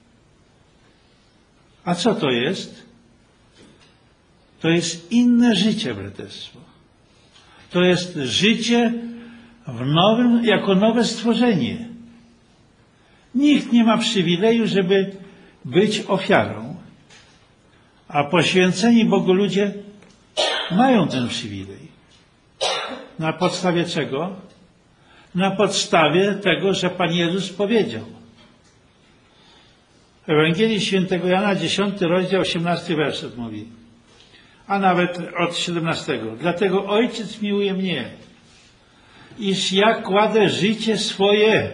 A co to jest? To jest inne życie, braterstwo. To jest życie w nowym, jako nowe stworzenie. Nikt nie ma przywileju, żeby być ofiarą. A poświęceni Bogu ludzie mają ten przywilej. Na podstawie czego? Na podstawie tego, że Pan Jezus powiedział. W Ewangelii Świętego Jana, 10 rozdział, 18 werset mówi, a nawet od 17. Dlatego Ojciec miłuje mnie, iż ja kładę życie swoje,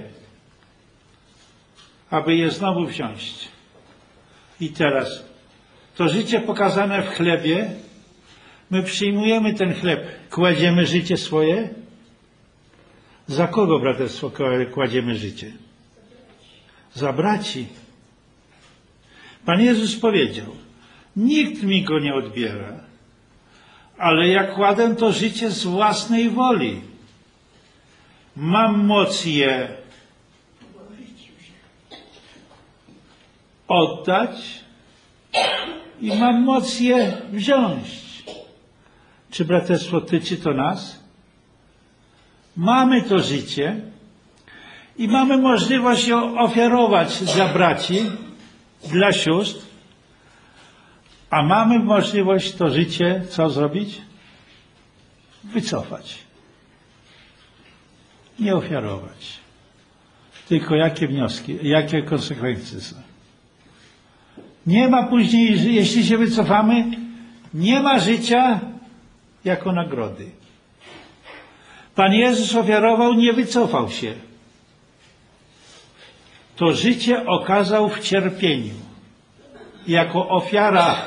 aby je znowu wziąć. I teraz, to życie pokazane w chlebie, my przyjmujemy ten chleb, kładziemy życie swoje. Za kogo, braterstwo, kładziemy życie? Za braci. Pan Jezus powiedział, nikt mi go nie odbiera, ale ja kładę to życie z własnej woli. Mam moc je oddać i mam moc je wziąć. Czy braterstwo tyczy to nas? Mamy to życie i mamy możliwość je ofiarować za braci, dla sióstr, a mamy możliwość to życie, co zrobić? Wycofać. Nie ofiarować. Tylko jakie wnioski, jakie konsekwencje są. Nie ma później, jeśli się wycofamy, nie ma życia jako nagrody. Pan Jezus ofiarował, nie wycofał się. To życie okazał w cierpieniu. Jako ofiara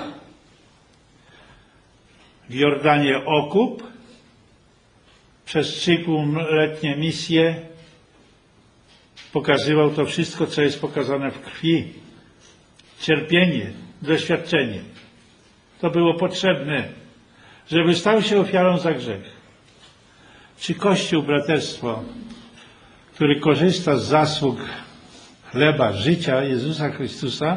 w Jordanie okup, przez 3,5-letnie misje pokazywał to wszystko, co jest pokazane w krwi. Cierpienie, doświadczenie. To było potrzebne, żeby stał się ofiarą za grzech. Czy Kościół, braterstwo, który korzysta z zasług chleba, życia Jezusa Chrystusa,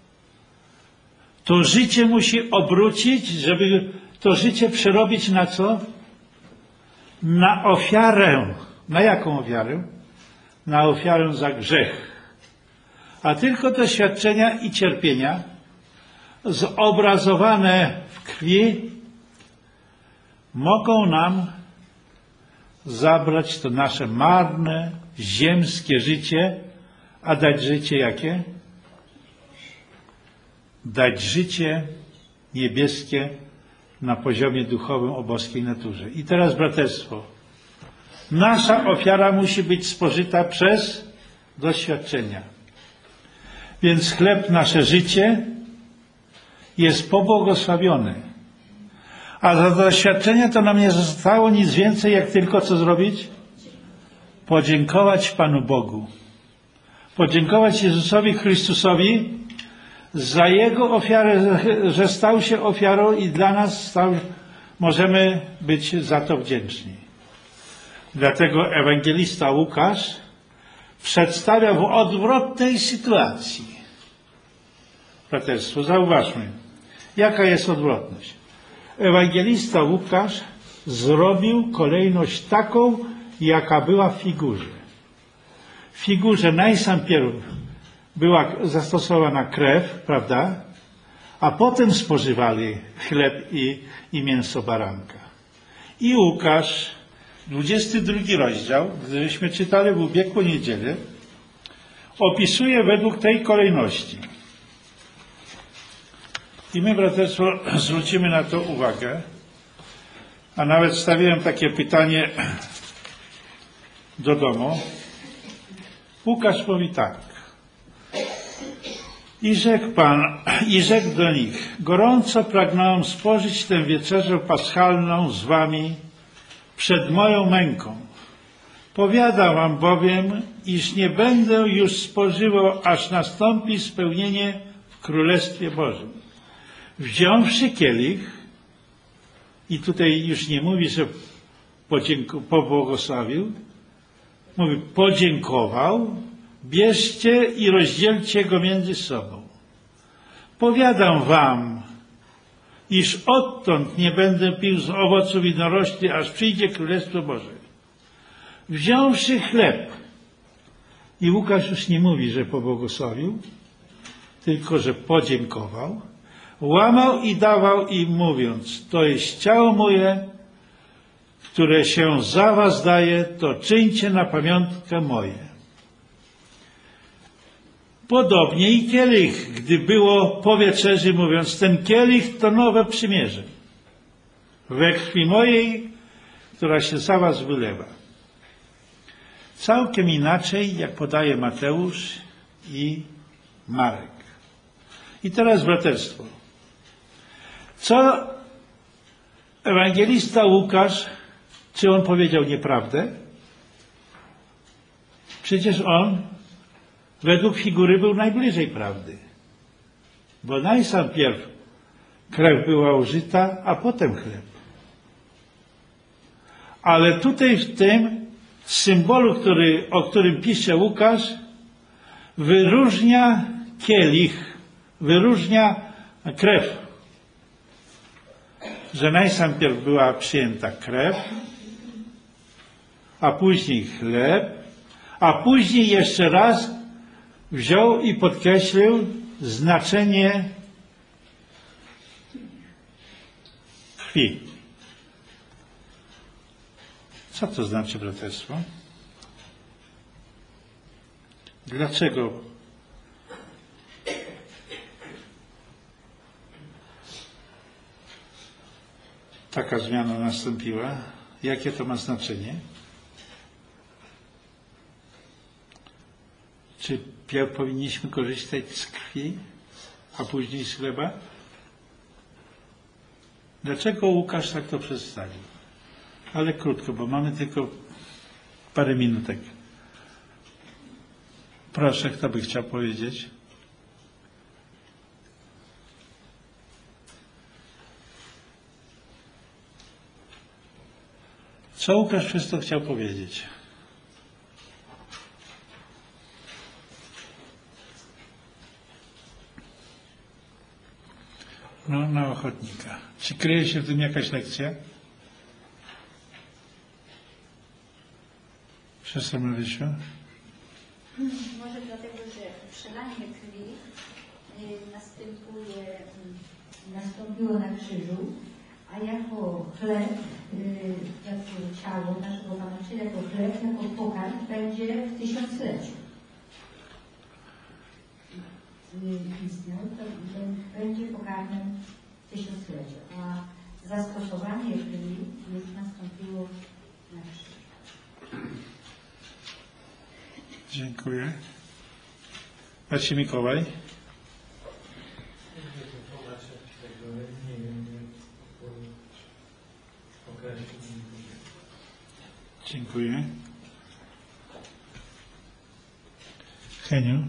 to życie musi obrócić, żeby to życie przerobić na co? Na ofiarę. Na jaką ofiarę? Na ofiarę za grzech. A tylko doświadczenia i cierpienia zobrazowane w krwi mogą nam zabrać to nasze marne, ziemskie życie, a dać życie jakie? Dać życie niebieskie na poziomie duchowym o boskiej naturze. I teraz, braterstwo, nasza ofiara musi być spożyta przez doświadczenia. Więc chleb, nasze życie jest pobłogosławione. A za doświadczenie to nam nie zostało nic więcej, jak tylko co zrobić? Podziękować Panu Bogu. Podziękować Jezusowi Chrystusowi za Jego ofiarę, że stał się ofiarą i dla nas możemy być za to wdzięczni. Dlatego ewangelista Łukasz przedstawia w odwrotnej sytuacji. Braterstwo, zauważmy, jaka jest odwrotność. Ewangelista Łukasz zrobił kolejność taką, jaka była w figurze. W figurze najpierw była zastosowana krew, prawda? A potem spożywali chleb i mięso baranka. I Łukasz, 22 rozdział, gdybyśmy czytali w ubiegłą niedzielę, opisuje według tej kolejności. I my, braterstwo, zwrócimy na to uwagę, a nawet stawiałem takie pytanie do domu. Łukasz mówi tak. I rzekł do nich, gorąco pragnąłem spożyć tę wieczerzę paschalną z wami przed moją męką. Powiadam wam bowiem, iż nie będę już spożywał, aż nastąpi spełnienie w Królestwie Bożym. Wziąwszy kielich, i tutaj już nie mówi, że pobłogosławił, mówi, podziękował, bierzcie i rozdzielcie go między sobą. Powiadam wam, iż odtąd nie będę pił z owoców winorośli, aż przyjdzie Królestwo Boże. Wziąwszy chleb, i Łukasz już nie mówi, że pobłogosławił, tylko że podziękował, łamał i dawał im, mówiąc, to jest ciało moje, które się za was daje, to czyńcie na pamiątkę moje. Podobnie i kielich, gdy było po wieczerzy, mówiąc, ten kielich to nowe przymierze we krwi mojej, która się za was wylewa. Całkiem inaczej, jak podaje Mateusz i Marek. I teraz braterstwo. Co ewangelista Łukasz, czy on powiedział nieprawdę? Przecież on według figury był najbliżej prawdy. Bo najpierw krew była użyta, a potem chleb. Ale tutaj w tym symbolu, o którym pisze Łukasz, wyróżnia kielich, wyróżnia krew. Że najpierw była przyjęta krew, a później chleb, a później jeszcze raz wziął i podkreślił znaczenie krwi. Co to znaczy braterstwo? Dlaczego taka zmiana nastąpiła? Jakie to ma znaczenie? Czy pierw powinniśmy korzystać z krwi, a później z chleba? Dlaczego Łukasz tak to przedstawił? Ale krótko, bo mamy tylko parę minutek. Proszę, kto by chciał powiedzieć? Co Łukasz przez to chciał powiedzieć? No, na ochotnika. Czy kryje się w tym jakaś lekcja? Siostra Marysiu? Może dlatego, że przelanie krwi nastąpiło na krzyżu, a jako chleb, jako ciało naszego Pana, czyli jako chleb, jako pokarm będzie w tysiącleciu. To będzie pokarmem w tysiącleciu, a zastosowanie krwi już nastąpiło na krzyżu. Dziękuję. Patrzcie Mikołaj. Dziękuję. Heniu.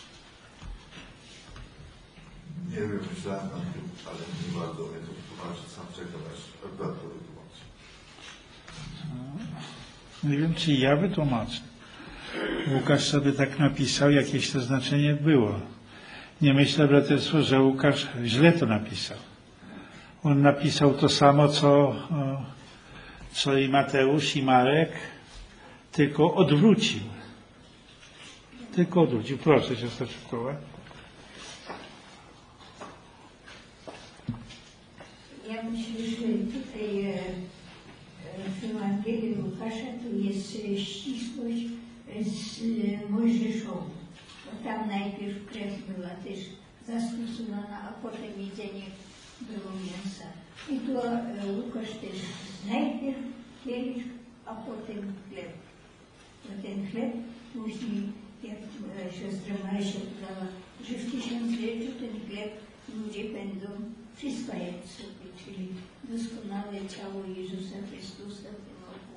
Nie wiem, myślałem nad tym, ale nie bardzo mnie to tłumaczy. Sam czekam, aż akurat to wytłumaczy. Nie wiem, czy ja wytłumaczę. Łukasz sobie tak napisał, jakieś to znaczenie było. Nie myślę, braterstwo, że Łukasz źle to napisał. On napisał to samo, co i Mateusz, i Marek, tylko odwrócił. Tylko odwrócił. Proszę, siostra Szybkowa. Ja myślę, że tutaj w Ewangelii Łukasza tu jest ścisłość z Mojżeszową. Bo tam najpierw krew była też zastosowana, a potem jedzenie było mięsa. I tu Łukasz też najpierw kielich, a potem chleb. Bo ten chleb później, jak siostra Marysia podała, że w tysiącleciu ten chleb ludzie będą przyswajać sobie, czyli doskonałe ciało Jezusa Chrystusa w tym roku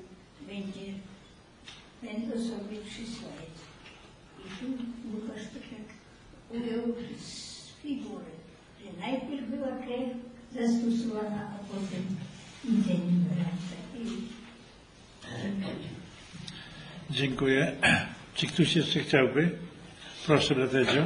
będą sobie przyswajać. I tu Łukasz tak jak ujął z figury, że najpierw była krew zastosowana, a potem jedzenie brata. Dziękuję. Czy ktoś jeszcze chciałby? Proszę, braterzu.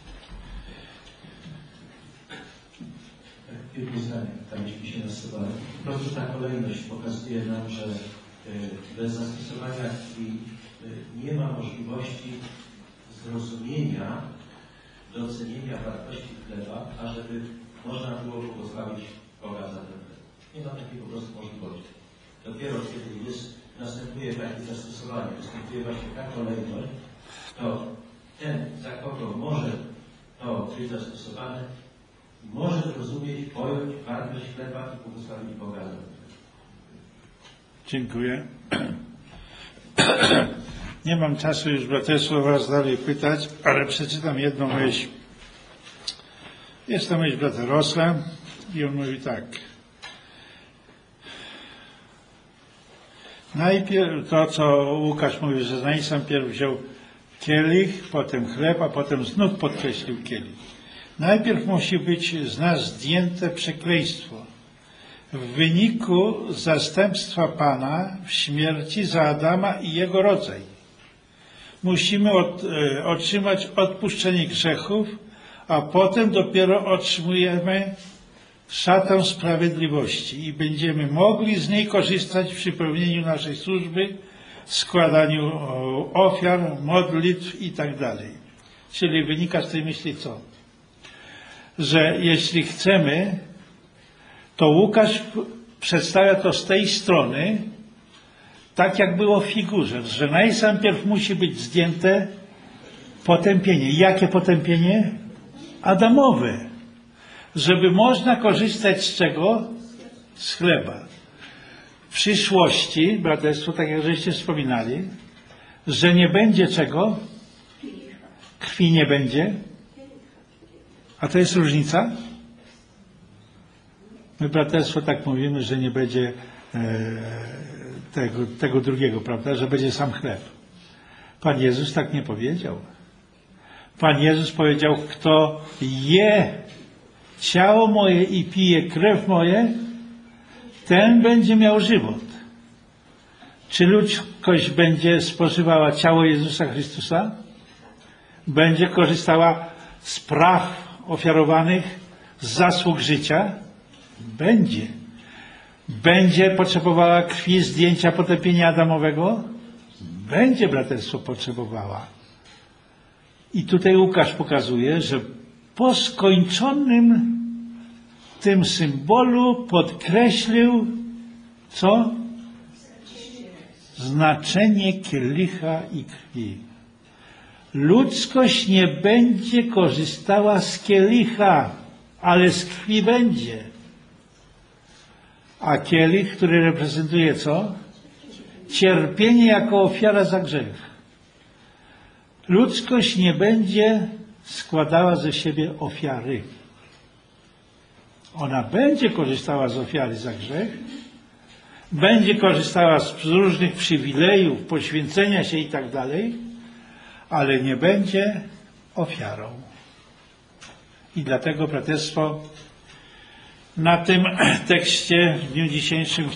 Kilku zdań, tam myśmy się nasuwali. Po prostu ta kolejność pokazuje nam, że bez zastosowania krwi nie ma możliwości zrozumienia, docenienia wartości chleba, ażeby można było błogosławić Boga za ten chleb. Nie ma takiej po prostu możliwości. dopiero kiedy następuje takie zastosowanie, następuje właśnie ta kolejność, to ten, za kogo może to być zastosowane, może zrozumieć, pojąć wartość chleba i błogosławić Boga. Dziękuję. Nie mam czasu już, braterstwo, was dalej pytać, ale przeczytam jedną myśl. Jest to myśl brata Rosła i on mówi tak. Najpierw to, co Łukasz mówi, że najpierw wziął kielich, potem chleb, a potem znów podkreślił kielich. Najpierw musi być z nas zdjęte przekleństwo. W wyniku zastępstwa Pana w śmierci za Adama i jego rodzaj. Musimy otrzymać odpuszczenie grzechów, a potem dopiero otrzymujemy szatę sprawiedliwości i będziemy mogli z niej korzystać przy pełnieniu naszej służby, składaniu ofiar, modlitw i tak dalej. Czyli wynika z tej myśli co? Że jeśli chcemy, to Łukasz przedstawia to z tej strony, tak jak było w figurze, że najpierw musi być zdjęte potępienie. Jakie potępienie? Adamowe. Żeby można korzystać z czego? Z chleba. W przyszłości, braterstwo, tak jak żeście wspominali, że nie będzie czego? Krwi nie będzie. A to jest różnica? My, braterstwo, tak mówimy, że nie będzie tego drugiego, prawda? Że będzie sam chleb. Pan Jezus tak nie powiedział. Pan Jezus powiedział, kto je ciało moje i pije krew moje, ten będzie miał żywot. Czy ludzkość będzie spożywała ciało Jezusa Chrystusa? Będzie korzystała z praw ofiarowanych, z zasług życia? Będzie. Będzie potrzebowała krwi zdjęcia potępienia Adamowego? Będzie, braterstwo, potrzebowała. I tutaj Łukasz pokazuje, że po skończonym tym symbolu podkreślił co? Znaczenie kielicha i krwi. Ludzkość nie będzie korzystała z kielicha, ale z krwi będzie. A kielich, który reprezentuje co? Cierpienie jako ofiara za grzech. Ludzkość nie będzie składała ze siebie ofiary. Ona będzie korzystała z ofiary za grzech, będzie korzystała z różnych przywilejów, poświęcenia się i tak dalej, ale nie będzie ofiarą. I dlatego, braterstwo, na tym tekście w dniu dzisiejszym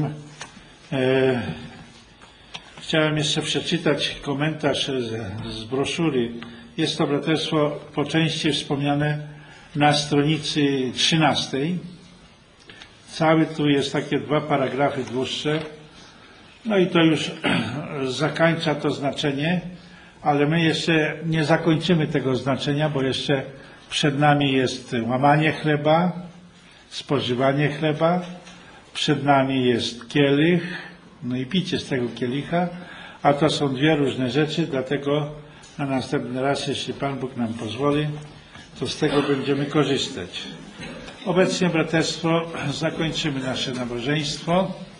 chciałem jeszcze przeczytać komentarz z broszury. Jest to, braterstwo, po części wspomniane na stronicy 13. Cały tu jest takie 2 paragrafy dłuższe. No i to już zakończa to znaczenie, ale my jeszcze nie zakończymy tego znaczenia, bo jeszcze przed nami jest łamanie chleba, spożywanie chleba, przed nami jest kielich, no i picie z tego kielicha, a to są 2 różne rzeczy, dlatego na następny raz, jeśli Pan Bóg nam pozwoli, to z tego będziemy korzystać. Obecnie, braterstwo, zakończymy nasze nabożeństwo.